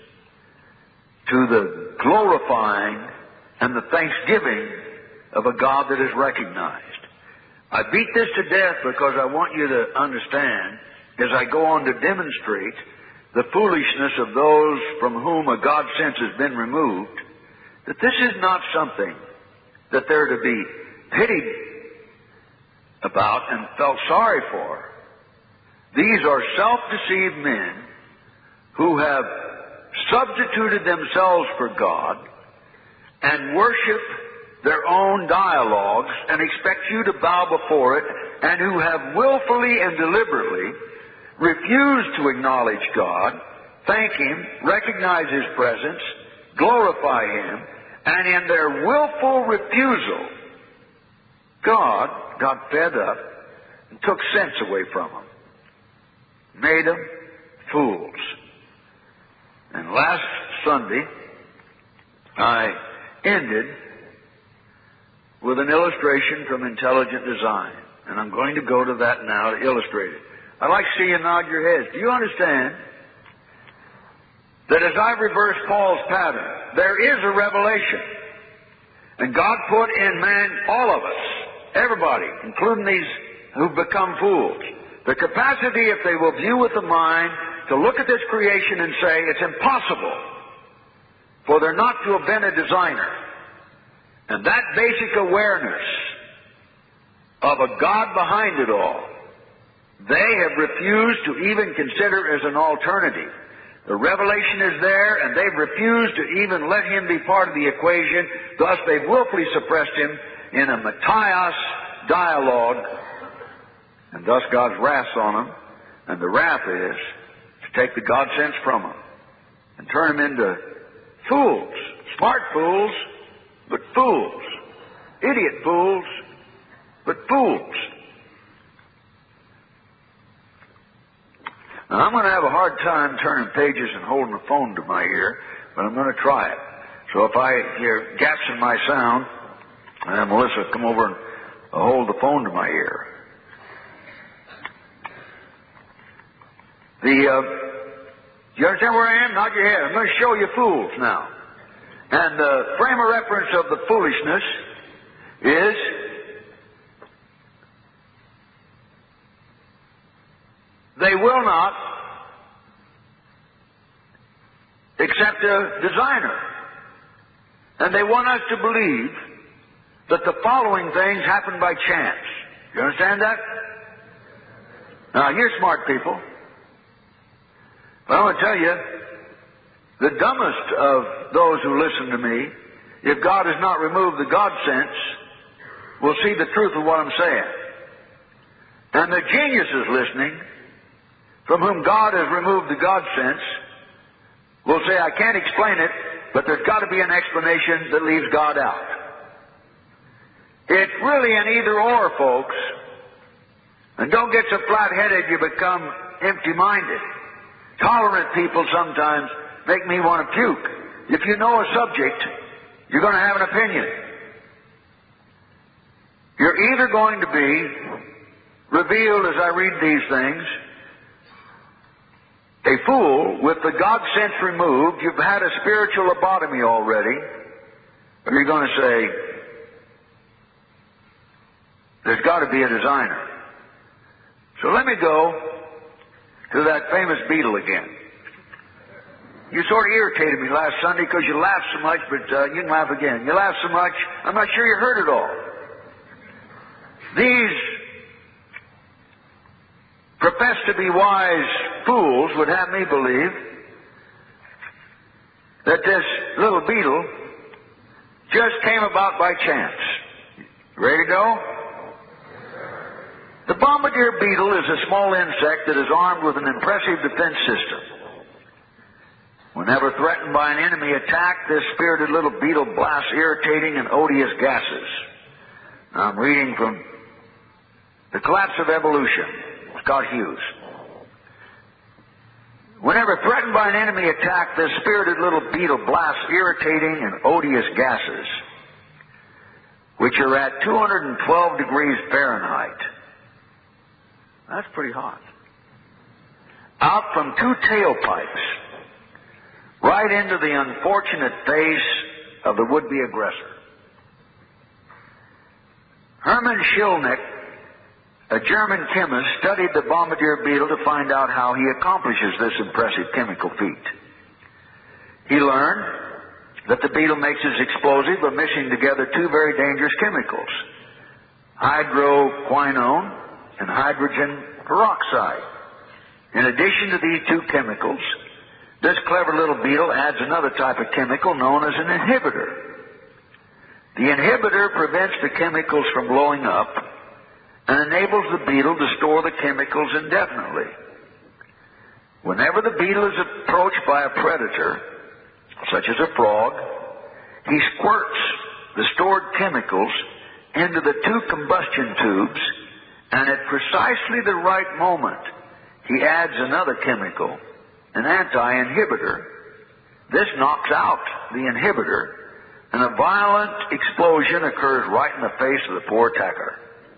to the glorifying and the thanksgiving of a God that is recognized. I beat this to death because I want you to understand, as I go on to demonstrate the foolishness of those from whom a God sense has been removed, that this is not something that they're to be pitied about and felt sorry for. These are self-deceived men who have substituted themselves for God and worship their own dialogues and expect you to bow before it, and who have willfully and deliberately refused to acknowledge God, thank Him, recognize His presence, glorify Him, and in their willful refusal, God got fed up and took sense away from them, made them fools. And last Sunday, I ended with an illustration from Intelligent Design. And I'm going to go to that now to illustrate it. I'd like to see you nod your heads. Do you understand that as I reverse Paul's pattern, there is a revelation? And God put in man, all of us, everybody, including these who've become fools, the capacity, if they will view with the mind, to look at this creation and say, it's impossible for there not to have been a designer. And that basic awareness of a God behind it all, they have refused to even consider as an alternative. The revelation is there, and they've refused to even let him be part of the equation. Thus, they've willfully suppressed him in a Matthias dialogue, and thus God's wrath's on them. And the wrath is to take the God sense from them and turn them into fools, smart fools, but fools, idiot fools, but fools. Now, I'm going to have a hard time turning pages and holding the phone to my ear, but I'm going to try it. So if I hear gaps in my sound, uh, Melissa, come over and uh, hold the phone to my ear. The, uh, do you understand where I am? Nod your head. I'm going to show you fools now. And the frame of reference of the foolishness is they will not accept a designer. And they want us to believe that the following things happen by chance. You understand that? Now, you're smart people. But I want to tell you, the dumbest of those who listen to me, if God has not removed the God sense, will see the truth of what I'm saying. And the geniuses listening, from whom God has removed the God sense, will say, I can't explain it, but there's got to be an explanation that leaves God out. It's really an either-or, folks. And don't get so flat-headed you become empty-minded. Tolerant people sometimes make me want to puke. If you know a subject, you're going to have an opinion. You're either going to be revealed, as I read these things, a fool with the God sense removed. You've had a spiritual lobotomy already. Or you're going to say, there's got to be a designer. So let me go to that famous beetle again. You sort of irritated me last Sunday because you laughed so much, but uh, you can laugh again. You laughed so much, I'm not sure you heard it all. These profess to be wise fools would have me believe that this little beetle just came about by chance. Ready to go? The bombardier beetle is a small insect that is armed with an impressive defense system. Whenever threatened by an enemy attack, this spirited little beetle blasts irritating and odious gases. Now, I'm reading from The Collapse of Evolution, Scott Hughes. Whenever threatened by an enemy attack, this spirited little beetle blasts irritating and odious gases, which are at two hundred twelve degrees Fahrenheit. That's pretty hot. Out from two tailpipes, right into the unfortunate face of the would-be aggressor. Hermann Schillneck, a German chemist, studied the bombardier beetle to find out how he accomplishes this impressive chemical feat. He learned that the beetle makes its explosive by mixing together two very dangerous chemicals, hydroquinone and hydrogen peroxide. In addition to these two chemicals, this clever little beetle adds another type of chemical known as an inhibitor. The inhibitor prevents the chemicals from blowing up and enables the beetle to store the chemicals indefinitely. Whenever the beetle is approached by a predator, such as a frog, he squirts the stored chemicals into the two combustion tubes, and at precisely the right moment, he adds another chemical, an anti-inhibitor, This knocks out the inhibitor, and a violent explosion occurs right in the face of the poor attacker.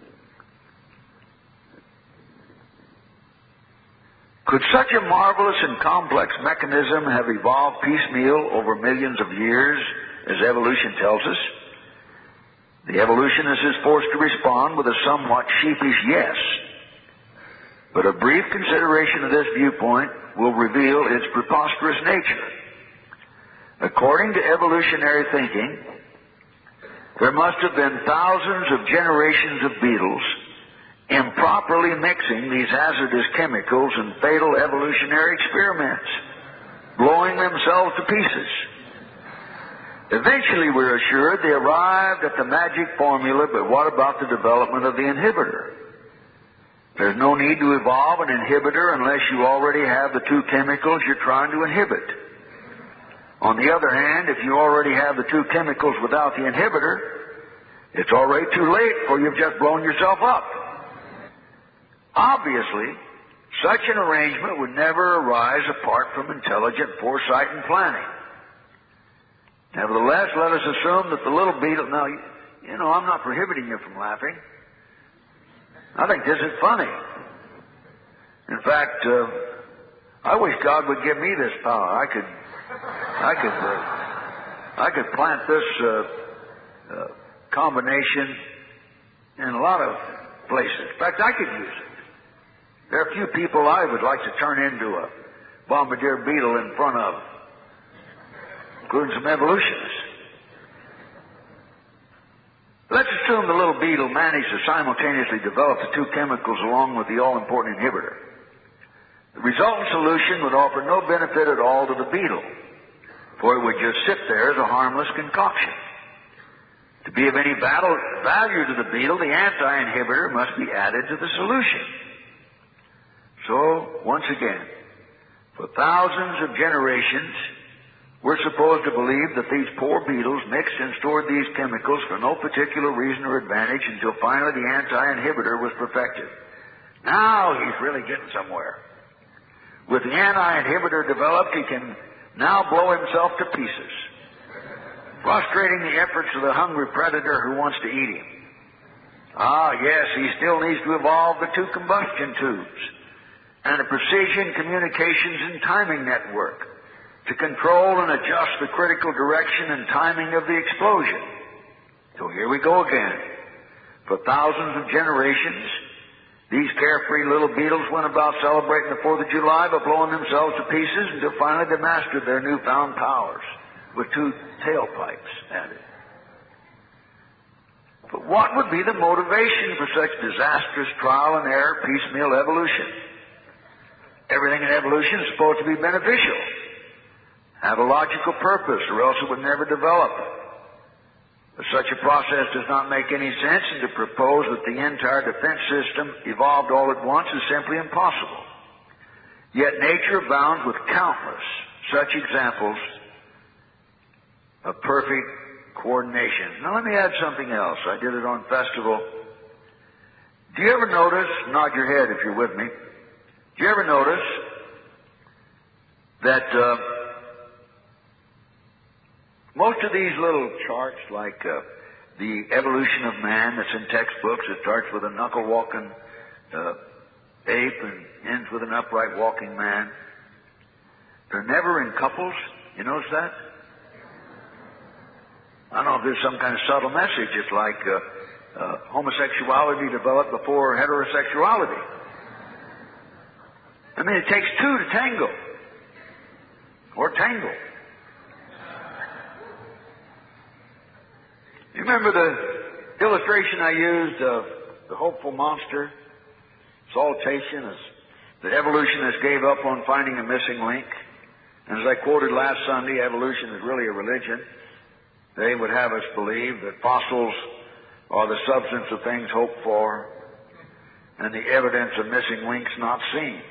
Could such a marvelous and complex mechanism have evolved piecemeal over millions of years, as evolution tells us? The evolutionist is forced to respond with a somewhat sheepish yes. But a brief consideration of this viewpoint will reveal its preposterous nature. According to evolutionary thinking, there must have been thousands of generations of beetles improperly mixing these hazardous chemicals in fatal evolutionary experiments, blowing themselves to pieces. Eventually, we're assured, they arrived at the magic formula, but what about the development of the inhibitor? There's no need to evolve an inhibitor unless you already have the two chemicals you're trying to inhibit. On the other hand, if you already have the two chemicals without the inhibitor, it's already too late, for you've just blown yourself up. Obviously, such an arrangement would never arise apart from intelligent foresight and planning. Nevertheless, let us assume that the little beetle... Now, you know, I'm not prohibiting you from laughing. I think this is funny. In fact, uh, I wish God would give me this power. I could... I could, uh, I could plant this uh, uh, combination in a lot of places. In fact, I could use it. There are a few people I would like to turn into a bombardier beetle in front of, including some evolutionists. Let's assume the little beetle managed to simultaneously develop the two chemicals along with the all-important inhibitor. The resultant solution would offer no benefit at all to the beetle, for it would just sit there as a harmless concoction. To be of any value to the beetle, the anti-inhibitor must be added to the solution. So, once again, for thousands of generations, we're supposed to believe that these poor beetles mixed and stored these chemicals for no particular reason or advantage until finally the anti-inhibitor was perfected. Now he's really getting somewhere. With the anti-inhibitor developed, he can now blow himself to pieces, frustrating the efforts of the hungry predator who wants to eat him. Ah, yes, he still needs to evolve the two combustion tubes and a precision communications and timing network to control and adjust the critical direction and timing of the explosion. So here we go again. For thousands of generations, these carefree little beetles went about celebrating the fourth of July by blowing themselves to pieces until finally they mastered their newfound powers with two tailpipes added. But what would be the motivation for such disastrous trial and error piecemeal evolution? Everything in evolution is supposed to be beneficial, have a logical purpose, or else it would never develop. But such a process does not make any sense, and to propose that the entire defense system evolved all at once is simply impossible. Yet nature abounds with countless such examples of perfect coordination. Now let me add something else. I did it on festival. Do you ever notice, nod your head if you're with me, do you ever notice that uh, most of these little charts, like uh, the evolution of man that's in textbooks, it starts with a knuckle-walking uh, ape and ends with an upright walking man, they're never in couples. You notice that? I don't know if there's some kind of subtle message. It's like uh, uh, homosexuality developed before heterosexuality. I mean, it takes two to tango. Or tangle. You remember the illustration I used of the hopeful monster? Saltation, as the evolutionists gave up on finding a missing link. And as I quoted last Sunday, evolution is really a religion. They would have us believe that fossils are the substance of things hoped for and the evidence of missing links not seen.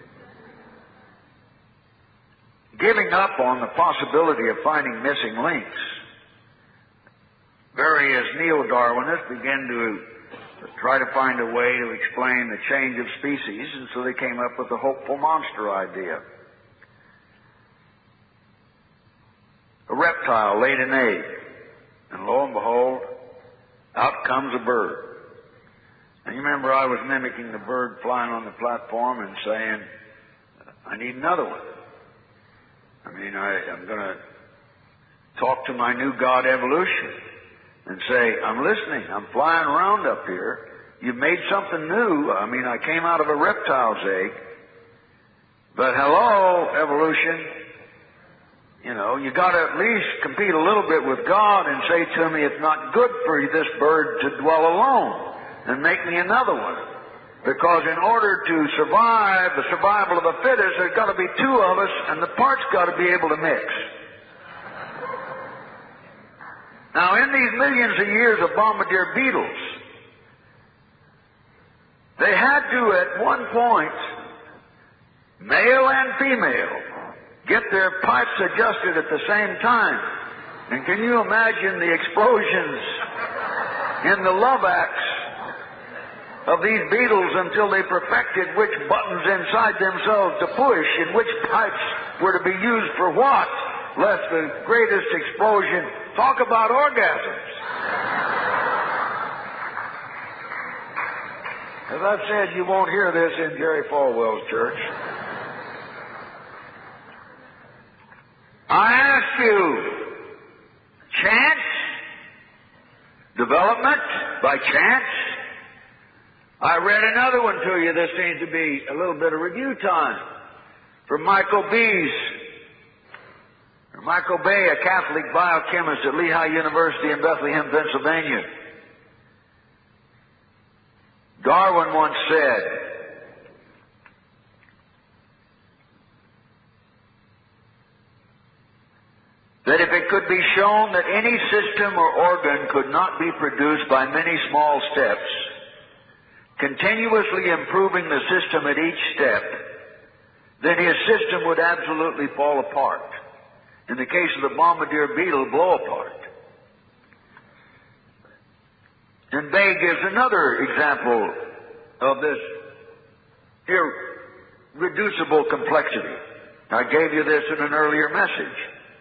Giving up on the possibility of finding missing links, various neo-Darwinists began to try to find a way to explain the change of species, and so they came up with the hopeful monster idea. a reptile laid an egg, and lo and behold, out comes a bird. And you remember I was mimicking the bird flying on the platform and saying, I need another one. I mean, I, I'm going to talk to my new God evolution and say, I'm listening. I'm flying around up here. You've made something new. I mean, I came out of a reptile's egg. But hello, evolution. You know, you got to at least compete a little bit with God and say to me, it's not good for this bird to dwell alone, and make me another one. Because in order to survive the survival of the fittest, there's got to be two of us, and the parts got to be able to mix. Now, in these millions of years of bombardier beetles, they had to, at one point, male and female, get their pipes adjusted at the same time. And can you imagine the explosions in the love acts of these beetles until they perfected which buttons inside themselves to push and which pipes were to be used for what, lest the greatest explosion. Talk about orgasms. As I've said, you won't hear this in Jerry Falwell's church. I ask you, chance? Development by chance? I read another one to you. This seems to be a little bit of review time. From Michael B's, or Michael Bay, a Catholic biochemist at Lehigh University in Bethlehem, Pennsylvania. Darwin once said, that if it could be shown that any system or organ could not be produced by many small steps, continuously improving the system at each step, then his system would absolutely fall apart. In the case of the bombardier beetle, blow apart. And Bay gives another example of this irreducible complexity. I gave you this in an earlier message.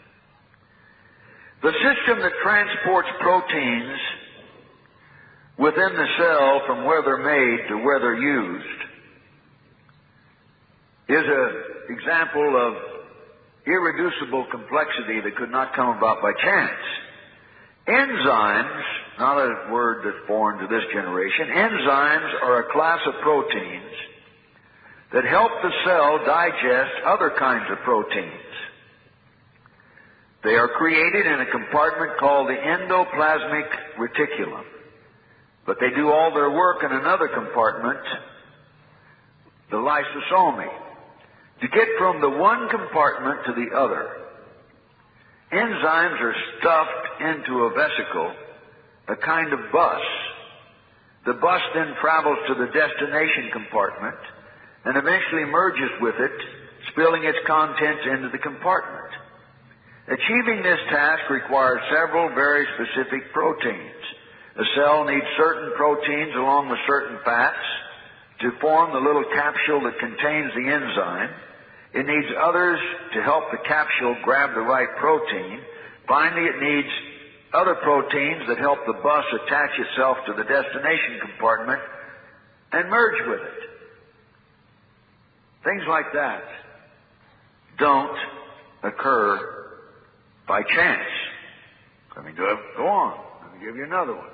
The system that transports proteins within the cell from where they're made to where they're used is an example of irreducible complexity that could not come about by chance. Enzymes, not a word that's foreign to this generation, enzymes are a class of proteins that help the cell digest other kinds of proteins. They are created in a compartment called the endoplasmic reticulum. But they do all their work in another compartment, the lysosome. To get from the one compartment to the other, enzymes are stuffed into a vesicle, a kind of bus. The bus then travels to the destination compartment and eventually merges with it, spilling its contents into the compartment. Achieving this task requires several very specific proteins. A cell needs certain proteins along with certain fats to form the little capsule that contains the enzyme. It needs others to help the capsule grab the right protein. Finally, it needs other proteins that help the bus attach itself to the destination compartment and merge with it. Things like that don't occur by chance. Let me go, go on. Let me give you another one.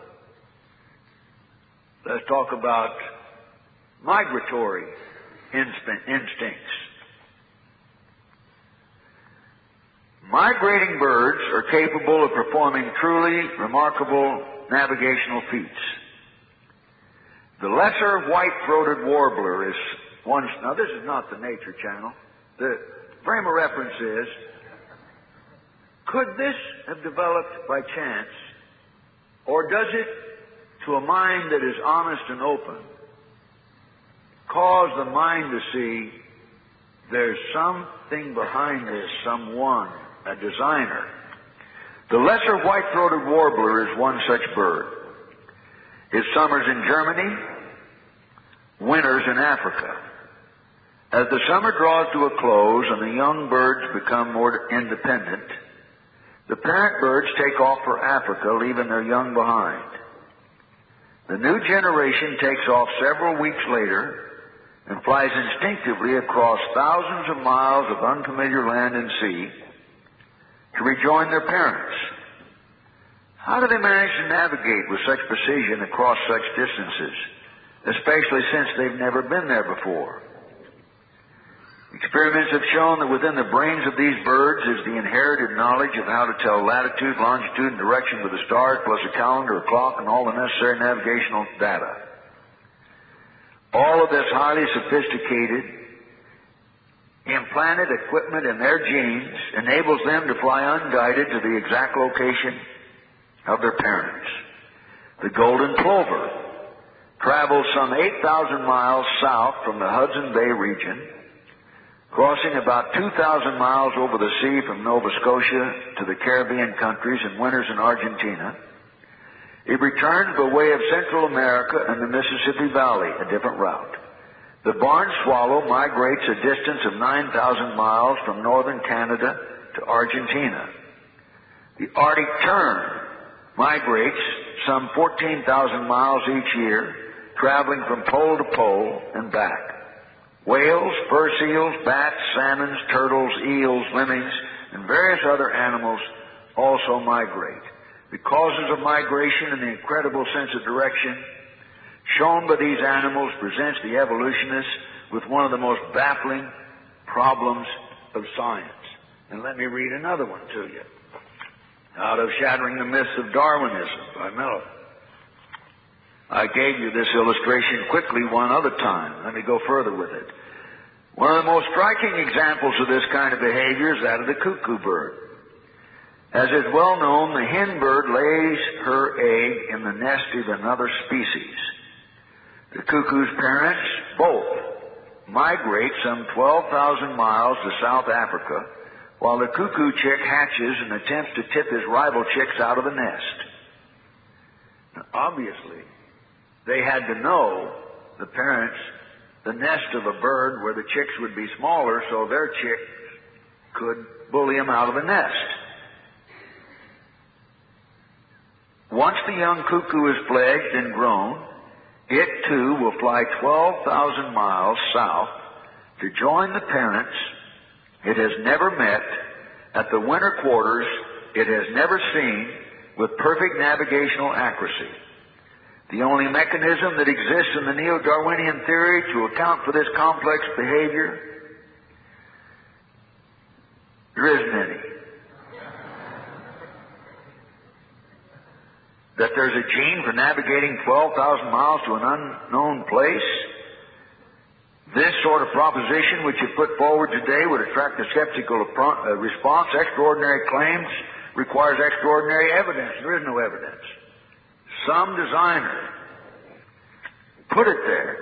Let's talk about migratory instincts. Migrating birds are capable of performing truly remarkable navigational feats. The lesser white-throated warbler is one. Now, this is not the Nature Channel. The frame of reference is, could this have developed by chance, or does it, to a mind that is honest and open, cause the mind to see there's something behind this, someone, a designer? The lesser white-throated warbler is one such bird. Its summers in Germany, winters in Africa. As the summer draws to a close and the young birds become more independent, The parent birds take off for Africa, leaving their young behind. The new generation takes off several weeks later and flies instinctively across thousands of miles of unfamiliar land and sea to rejoin their parents. How do they manage to navigate with such precision across such distances, especially since they've never been there before? Experiments have shown that within the brains of these birds is the inherited knowledge of how to tell latitude, longitude, and direction with the stars, plus a calendar, a clock, and all the necessary navigational data. All of this highly sophisticated, implanted equipment in their genes enables them to fly unguided to the exact location of their parents. The golden plover travels some eight thousand miles south from the Hudson Bay region, crossing about two thousand miles over the sea from Nova Scotia to the Caribbean countries and winters in Argentina. It returns by way of Central America and the Mississippi Valley, a different route. The barn swallow migrates a distance of nine thousand miles from northern Canada to Argentina. The Arctic tern migrates some fourteen thousand miles each year, traveling from pole to pole and back. Whales, fur seals, bats, salmons, turtles, eels, lemmings, and various other animals also migrate. The causes of migration and the incredible sense of direction shown by these animals presents the evolutionists with one of the most baffling problems of science. And let me read another one to you. Out of Shattering the Myths of Darwinism by Miller. I gave you this illustration quickly one other time. Let me go further with it. One of the most striking examples of this kind of behavior is that of the cuckoo bird. As is well known, the hen bird lays her egg in the nest of another species. The cuckoo's parents both migrate some twelve thousand miles to South Africa, while the cuckoo chick hatches and attempts to tip his rival chicks out of the nest. Now, obviously, they had to know, the parents, the nest of a bird where the chicks would be smaller so their chicks could bully them out of the nest. Once the young cuckoo is fledged and grown, it too will fly twelve thousand miles south to join the parents it has never met at the winter quarters it has never seen with perfect navigational accuracy. The only mechanism that exists in the neo-Darwinian theory to account for this complex behavior, there isn't any. That there's a gene for navigating twelve thousand miles to an unknown place. This sort of proposition which you put forward today would attract a skeptical response. Extraordinary claims requires extraordinary evidence. There is no evidence. Some designer put it there.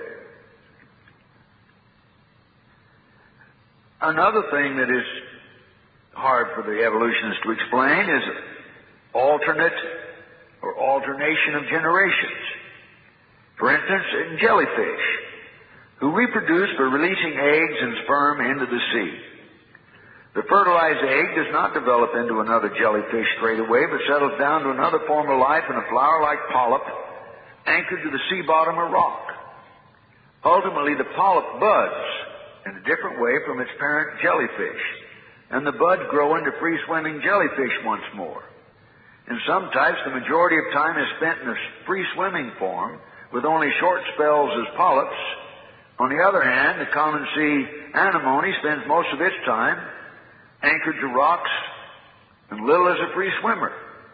Another thing that is hard for the evolutionists to explain is alternate or alternation of generations. For instance, in jellyfish, who reproduce by releasing eggs and sperm into the sea. The fertilized egg does not develop into another jellyfish straight away, but settles down to another form of life in a flower-like polyp anchored to the sea bottom or rock. Ultimately, the polyp buds in a different way from its parent jellyfish, and the buds grow into free-swimming jellyfish once more. In some types, the majority of time is spent in a free-swimming form, with only short spells as polyps. On the other hand, the common sea anemone spends most of its time anchored to rocks and little as a free swimmer.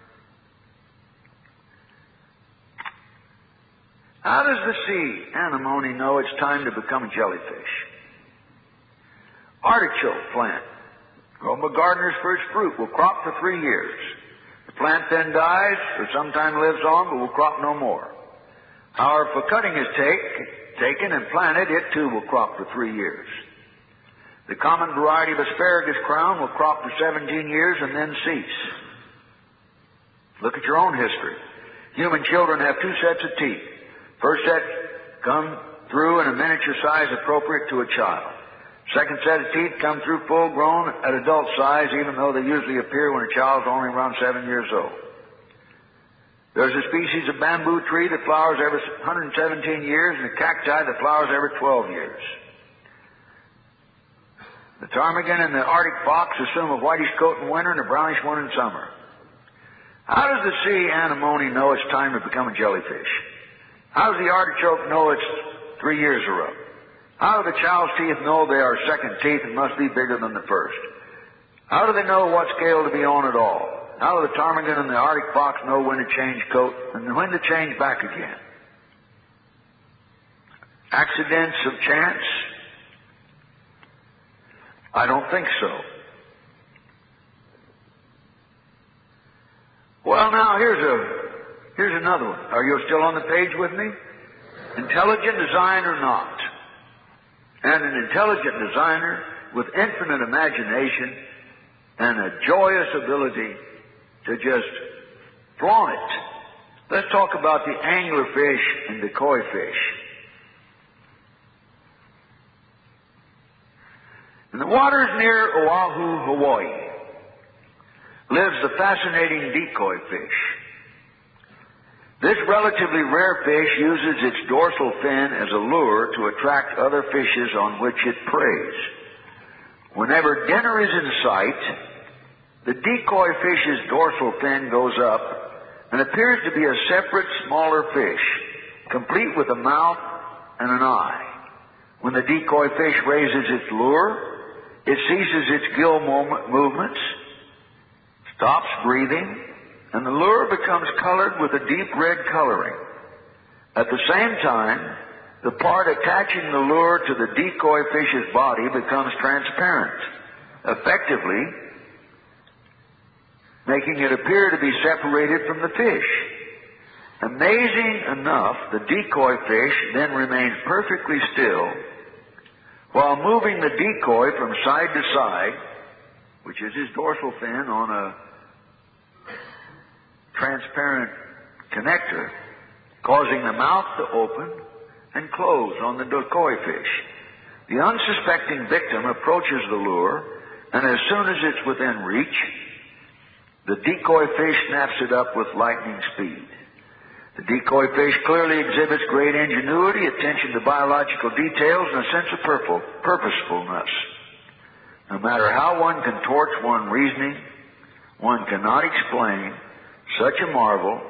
How does the sea anemone know it's time to become a jellyfish? Artichoke plant, grown by gardeners for its fruit, will crop for three years. The plant then dies or sometimes lives on but will crop no more. However, if a cutting is take, taken and planted, it too will crop for three years. The common variety of asparagus crown will crop for seventeen years and then cease. Look at your own history. Human children have two sets of teeth. First set come through in a miniature size appropriate to a child. Second set of teeth come through full grown at adult size, even though they usually appear when a child is only around seven years old. There's a species of bamboo tree that flowers every one hundred seventeen years and a cacti that flowers every twelve years. The ptarmigan and the Arctic fox assume a whitish coat in winter and a brownish one in summer. How does the sea anemone know it's time to become a jellyfish? How does the artichoke know it's three years are up? How do the child's teeth know they are second teeth and must be bigger than the first? How do they know what scale to be on at all? How do the ptarmigan and the Arctic fox know when to change coat and when to change back again? Accidents of chance? I don't think so. Well, now, here's a here's another one. Are you still on the page with me? Intelligent design or not? And an intelligent designer with infinite imagination and a joyous ability to just flaunt it. Let's talk about the anglerfish and the koi fish. In the waters near Oahu, Hawaii, lives the fascinating decoy fish. This relatively rare fish uses its dorsal fin as a lure to attract other fishes on which it preys. Whenever dinner is in sight, the decoy fish's dorsal fin goes up and appears to be a separate, smaller fish, complete with a mouth and an eye. When the decoy fish raises its lure, it ceases its gill movements, stops breathing, and the lure becomes colored with a deep red coloring. At the same time, the part attaching the lure to the decoy fish's body becomes transparent, effectively making it appear to be separated from the fish. Amazing enough, the decoy fish then remains perfectly still while moving the decoy from side to side, which is his dorsal fin on a transparent connector, causing the mouth to open and close on the decoy fish. The unsuspecting victim approaches the lure, and as soon as it's within reach, the decoy fish snaps it up with lightning speed. The decoy fish clearly exhibits great ingenuity, attention to biological details, and a sense of purpose, purposefulness. No matter how one contorts one's reasoning, one cannot explain such a marvel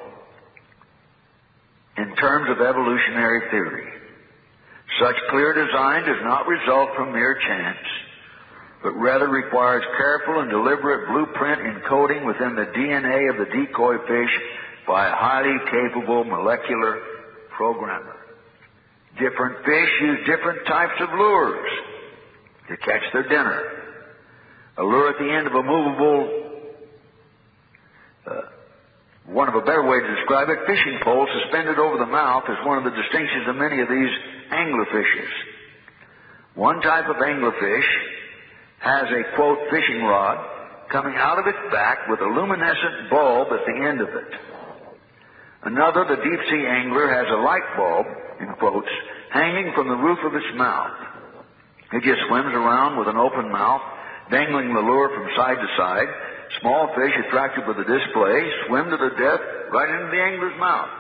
in terms of evolutionary theory. Such clear design does not result from mere chance, but rather requires careful and deliberate blueprint encoding within the D N A of the decoy fish by a highly capable molecular programmer. Different fish use different types of lures to catch their dinner. A lure at the end of a movable, uh, one of a better way to describe it, fishing pole suspended over the mouth is one of the distinctions of many of these anglerfishes. One type of anglerfish has a, quote, fishing rod coming out of its back with a luminescent bulb at the end of it. Another, the deep-sea angler, has a light bulb, in quotes, hanging from the roof of its mouth. It just swims around with an open mouth, dangling the lure from side to side. Small fish, attracted by the display, swim to the death right into the angler's mouth.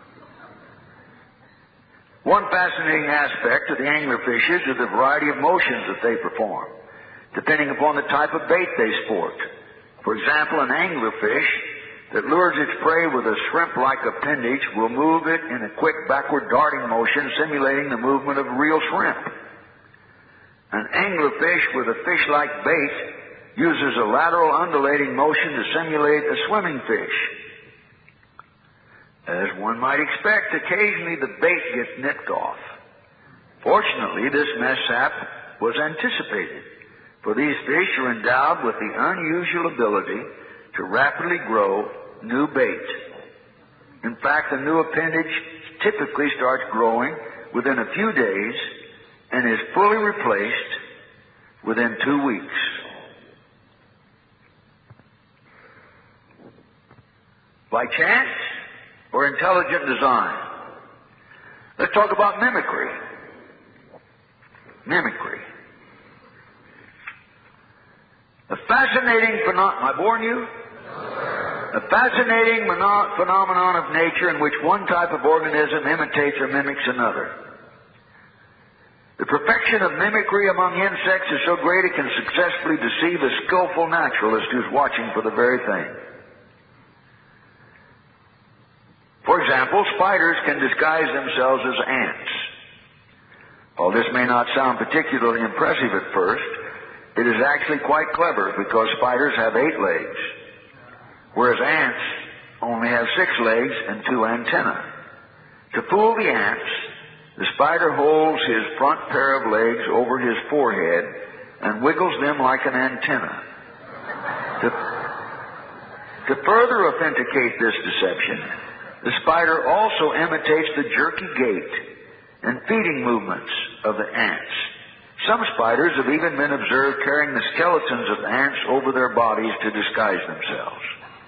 One fascinating aspect of the anglerfishes is the variety of motions that they perform, depending upon the type of bait they sport. For example, an anglerfish that lures its prey with a shrimp-like appendage will move it in a quick backward darting motion, simulating the movement of a real shrimp. An anglerfish with a fish-like bait uses a lateral undulating motion to simulate a swimming fish. As one might expect, occasionally the bait gets nipped off. Fortunately, this mishap was anticipated, for these fish are endowed with the unusual ability to rapidly grow new bait. In fact, the new appendage typically starts growing within a few days and is fully replaced within two weeks. By chance or intelligent design? Let's talk about mimicry. Mimicry. A fascinating phenomenon. Am I boring you? A fascinating mono- phenomenon of nature in which one type of organism imitates or mimics another. The perfection of mimicry among insects is so great it can successfully deceive a skillful naturalist who's watching for the very thing. For example, spiders can disguise themselves as ants. While this may not sound particularly impressive at first, it is actually quite clever because spiders have eight legs, whereas ants only have six legs and two antennae. To fool the ants, the spider holds his front pair of legs over his forehead and wiggles them like an antenna. To, to further authenticate this deception, the spider also imitates the jerky gait and feeding movements of the ants. Some spiders have even been observed carrying the skeletons of ants over their bodies to disguise themselves.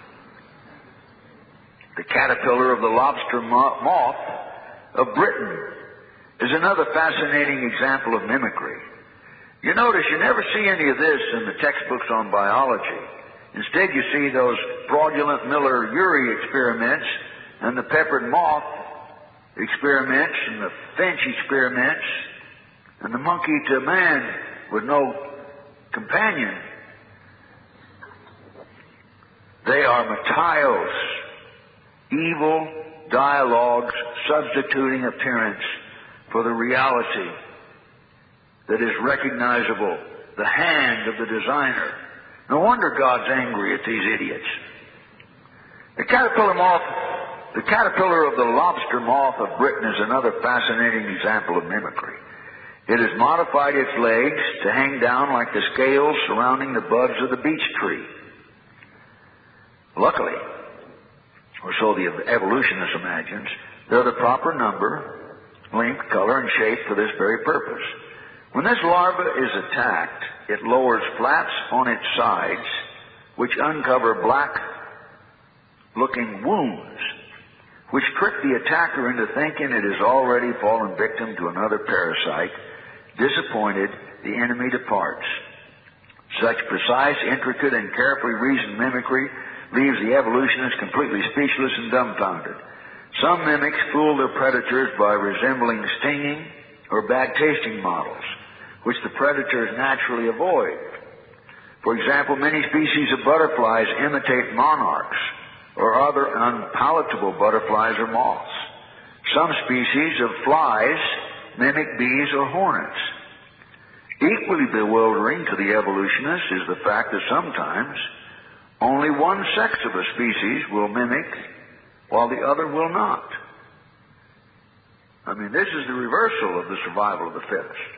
The caterpillar of the lobster moth of Britain is another fascinating example of mimicry. You notice you never see any of this in the textbooks on biology. Instead, you see those fraudulent Miller-Urey experiments and the peppered moth experiments and the finch experiments and the monkey to man with no companion. They are Matthaios, evil dialogues substituting appearance for the reality that is recognizable, the hand of the designer. No wonder God's angry at these idiots. The caterpillar moth, the caterpillar of the lobster moth of Britain is another fascinating example of mimicry. It has modified its legs to hang down like the scales surrounding the buds of the beech tree. Luckily, or so the evolutionist imagines, they're the proper number, length, color, and shape for this very purpose. When this larva is attacked, it lowers flaps on its sides, which uncover black-looking wounds, which trick the attacker into thinking it has already fallen victim to another parasite. Disappointed, the enemy departs. Such precise, intricate, and carefully reasoned mimicry leaves the evolutionist completely speechless and dumbfounded. Some mimics fool their predators by resembling stinging or bad-tasting models, which the predators naturally avoid. For example, many species of butterflies imitate monarchs or other unpalatable butterflies or moths. Some species of flies mimic bees or hornets. Equally bewildering to the evolutionist is the fact that sometimes only one sex of a species will mimic while the other will not. I mean, this is the reversal of the survival of the fittest.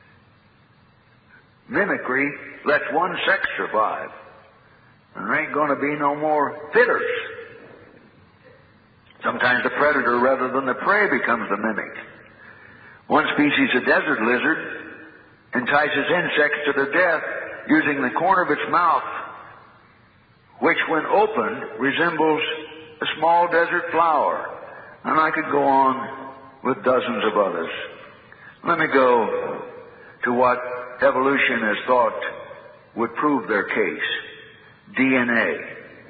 Mimicry lets one sex survive, and there ain't going to be no more fitters. Sometimes the predator rather than the prey becomes the mimic. One species of desert lizard entices insects to their death using the corner of its mouth, which when opened resembles a small desert flower. And I could go on with dozens of others. Let me go to what evolution has thought would prove their case. D N A.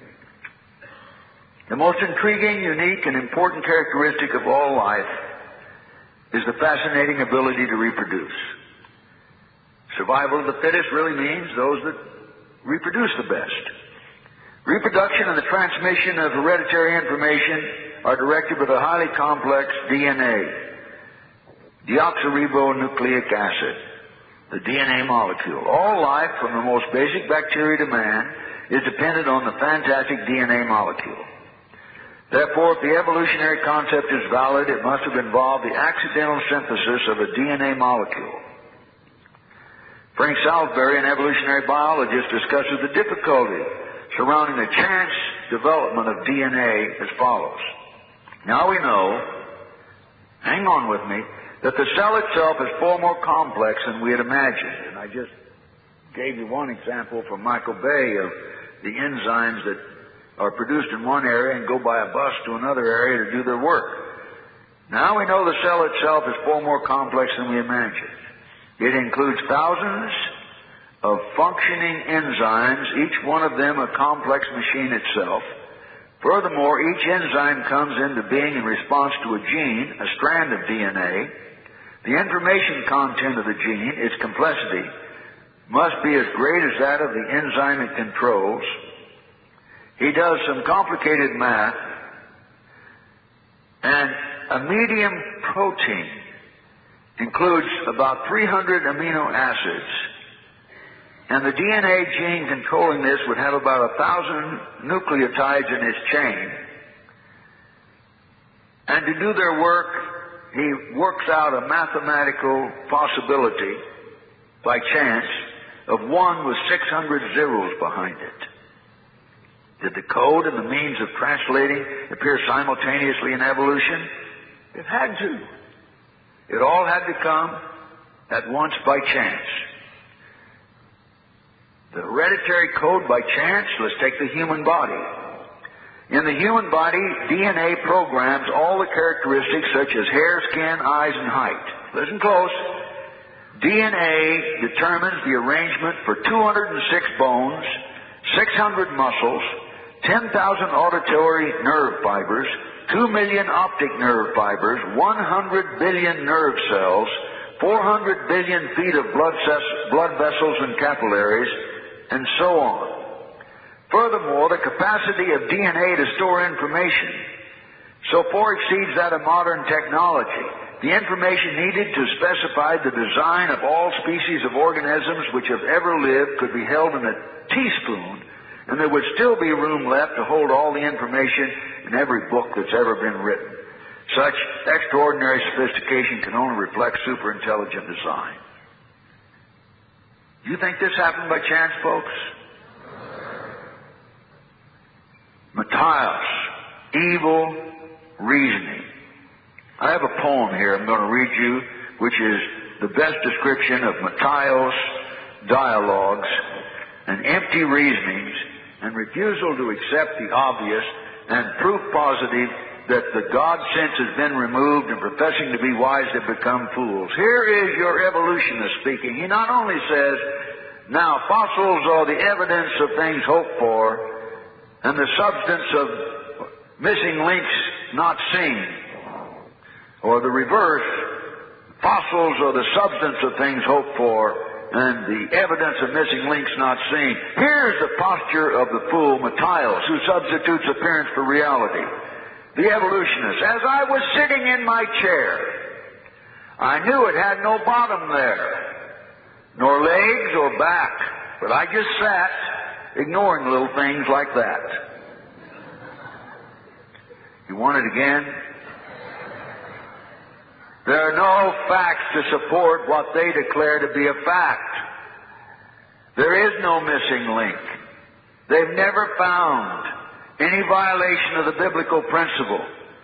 The most intriguing, unique, and important characteristic of all life is the fascinating ability to reproduce. Survival of the fittest really means those that reproduce the best. Reproduction and the transmission of hereditary information are directed by the highly complex D N A, deoxyribonucleic acid, the D N A molecule. All life, from the most basic bacteria to man, is dependent on the fantastic D N A molecule. Therefore, if the evolutionary concept is valid, it must have involved the accidental synthesis of a D N A molecule. Frank Salisbury, an evolutionary biologist, discusses the difficulty surrounding the chance development of D N A as follows. Now we know, hang on with me, that the cell itself is far more complex than we had imagined. And I just gave you one example from Michael Bay of the enzymes that are produced in one area and go by a bus to another area to do their work. Now we know the cell itself is far more complex than we imagined. It includes thousands of functioning enzymes, each one of them a complex machine itself. Furthermore, each enzyme comes into being in response to a gene, a strand of D N A. The information content of the gene, its complexity, must be as great as that of the enzyme it controls. He does some complicated math, and a medium protein includes about three hundred amino acids, and the D N A gene controlling this would have about a thousand nucleotides in its chain. And to do their work, he works out a mathematical possibility by chance of one with six hundred zeros behind it. Did the code and the means of translating appear simultaneously in evolution? It had to. It all had to come at once by chance. The hereditary code by chance, let's take the human body. In the human body, D N A programs all the characteristics such as hair, skin, eyes, and height. Listen close. D N A determines the arrangement for two hundred six bones, six hundred muscles, ten thousand auditory nerve fibers, two million optic nerve fibers, one hundred billion nerve cells, four hundred billion feet of blood, ses- blood vessels and capillaries, and so on. Furthermore, the capacity of D N A to store information so far exceeds that of modern technology. The information needed to specify the design of all species of organisms which have ever lived could be held in a teaspoon, and there would still be room left to hold all the information in every book that's ever been written. Such extraordinary sophistication can only reflect superintelligent design. Do you think this happened by chance, folks? Matthias, evil reasoning. I have a poem here I'm going to read you, which is the best description of Matthias' dialogues and empty reasonings and refusal to accept the obvious and proof positive that the God sense has been removed and professing to be wise have become fools. Here is your evolutionist speaking. He not only says, now fossils are the evidence of things hoped for and the substance of missing links not seen. Or the reverse, fossils are the substance of things hoped for and the evidence of missing links not seen. Here's the posture of the fool Matthias, who substitutes appearance for reality. The evolutionist. As I was sitting in my chair, I knew it had no bottom there, nor legs or back, but I just sat, ignoring little things like that. You want it again? There are no facts to support what they declare to be a fact. There is no missing link. They've never found any violation of the biblical principle.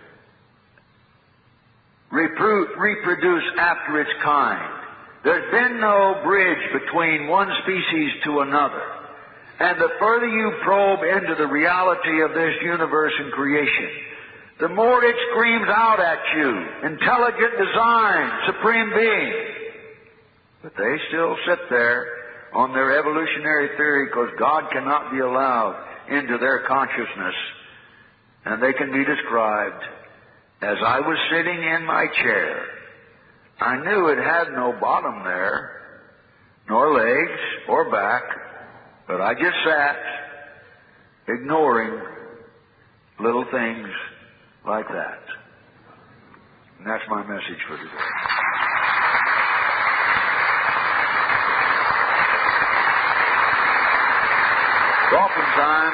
Repro- reproduce after its kind. There's been no bridge between one species to another. And the further you probe into the reality of this universe and creation, the more it screams out at you, intelligent design, supreme being. But they still sit there on their evolutionary theory because God cannot be allowed into their consciousness. And they can be described as I was sitting in my chair. I knew it had no bottom there, nor legs or back, but I just sat, ignoring little things like that. And that's my message for today. Golfing time.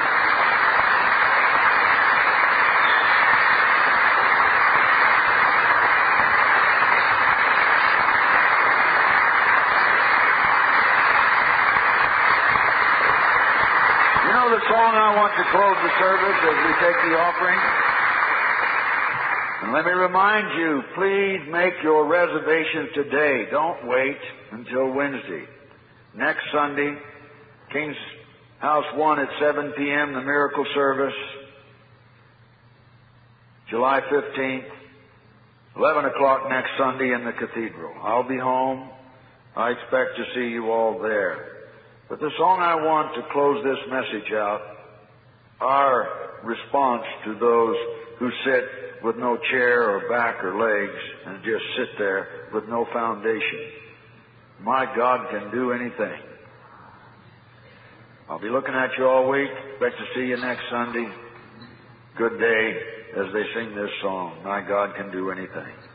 You know the song I want to close the service as we take the offering? And let me remind you, please make your reservations today. Don't wait until Wednesday. Next Sunday, King's House one at seven p.m., the miracle service. July fifteenth, eleven o'clock next Sunday in the cathedral. I'll be home. I expect to see you all there. But the song I want to close this message out, our response to those who sit with no chair or back or legs and just sit there with no foundation. My God can do anything. I'll be looking at you all week. Expect to see you next Sunday. Good day as they sing this song. My God can do anything.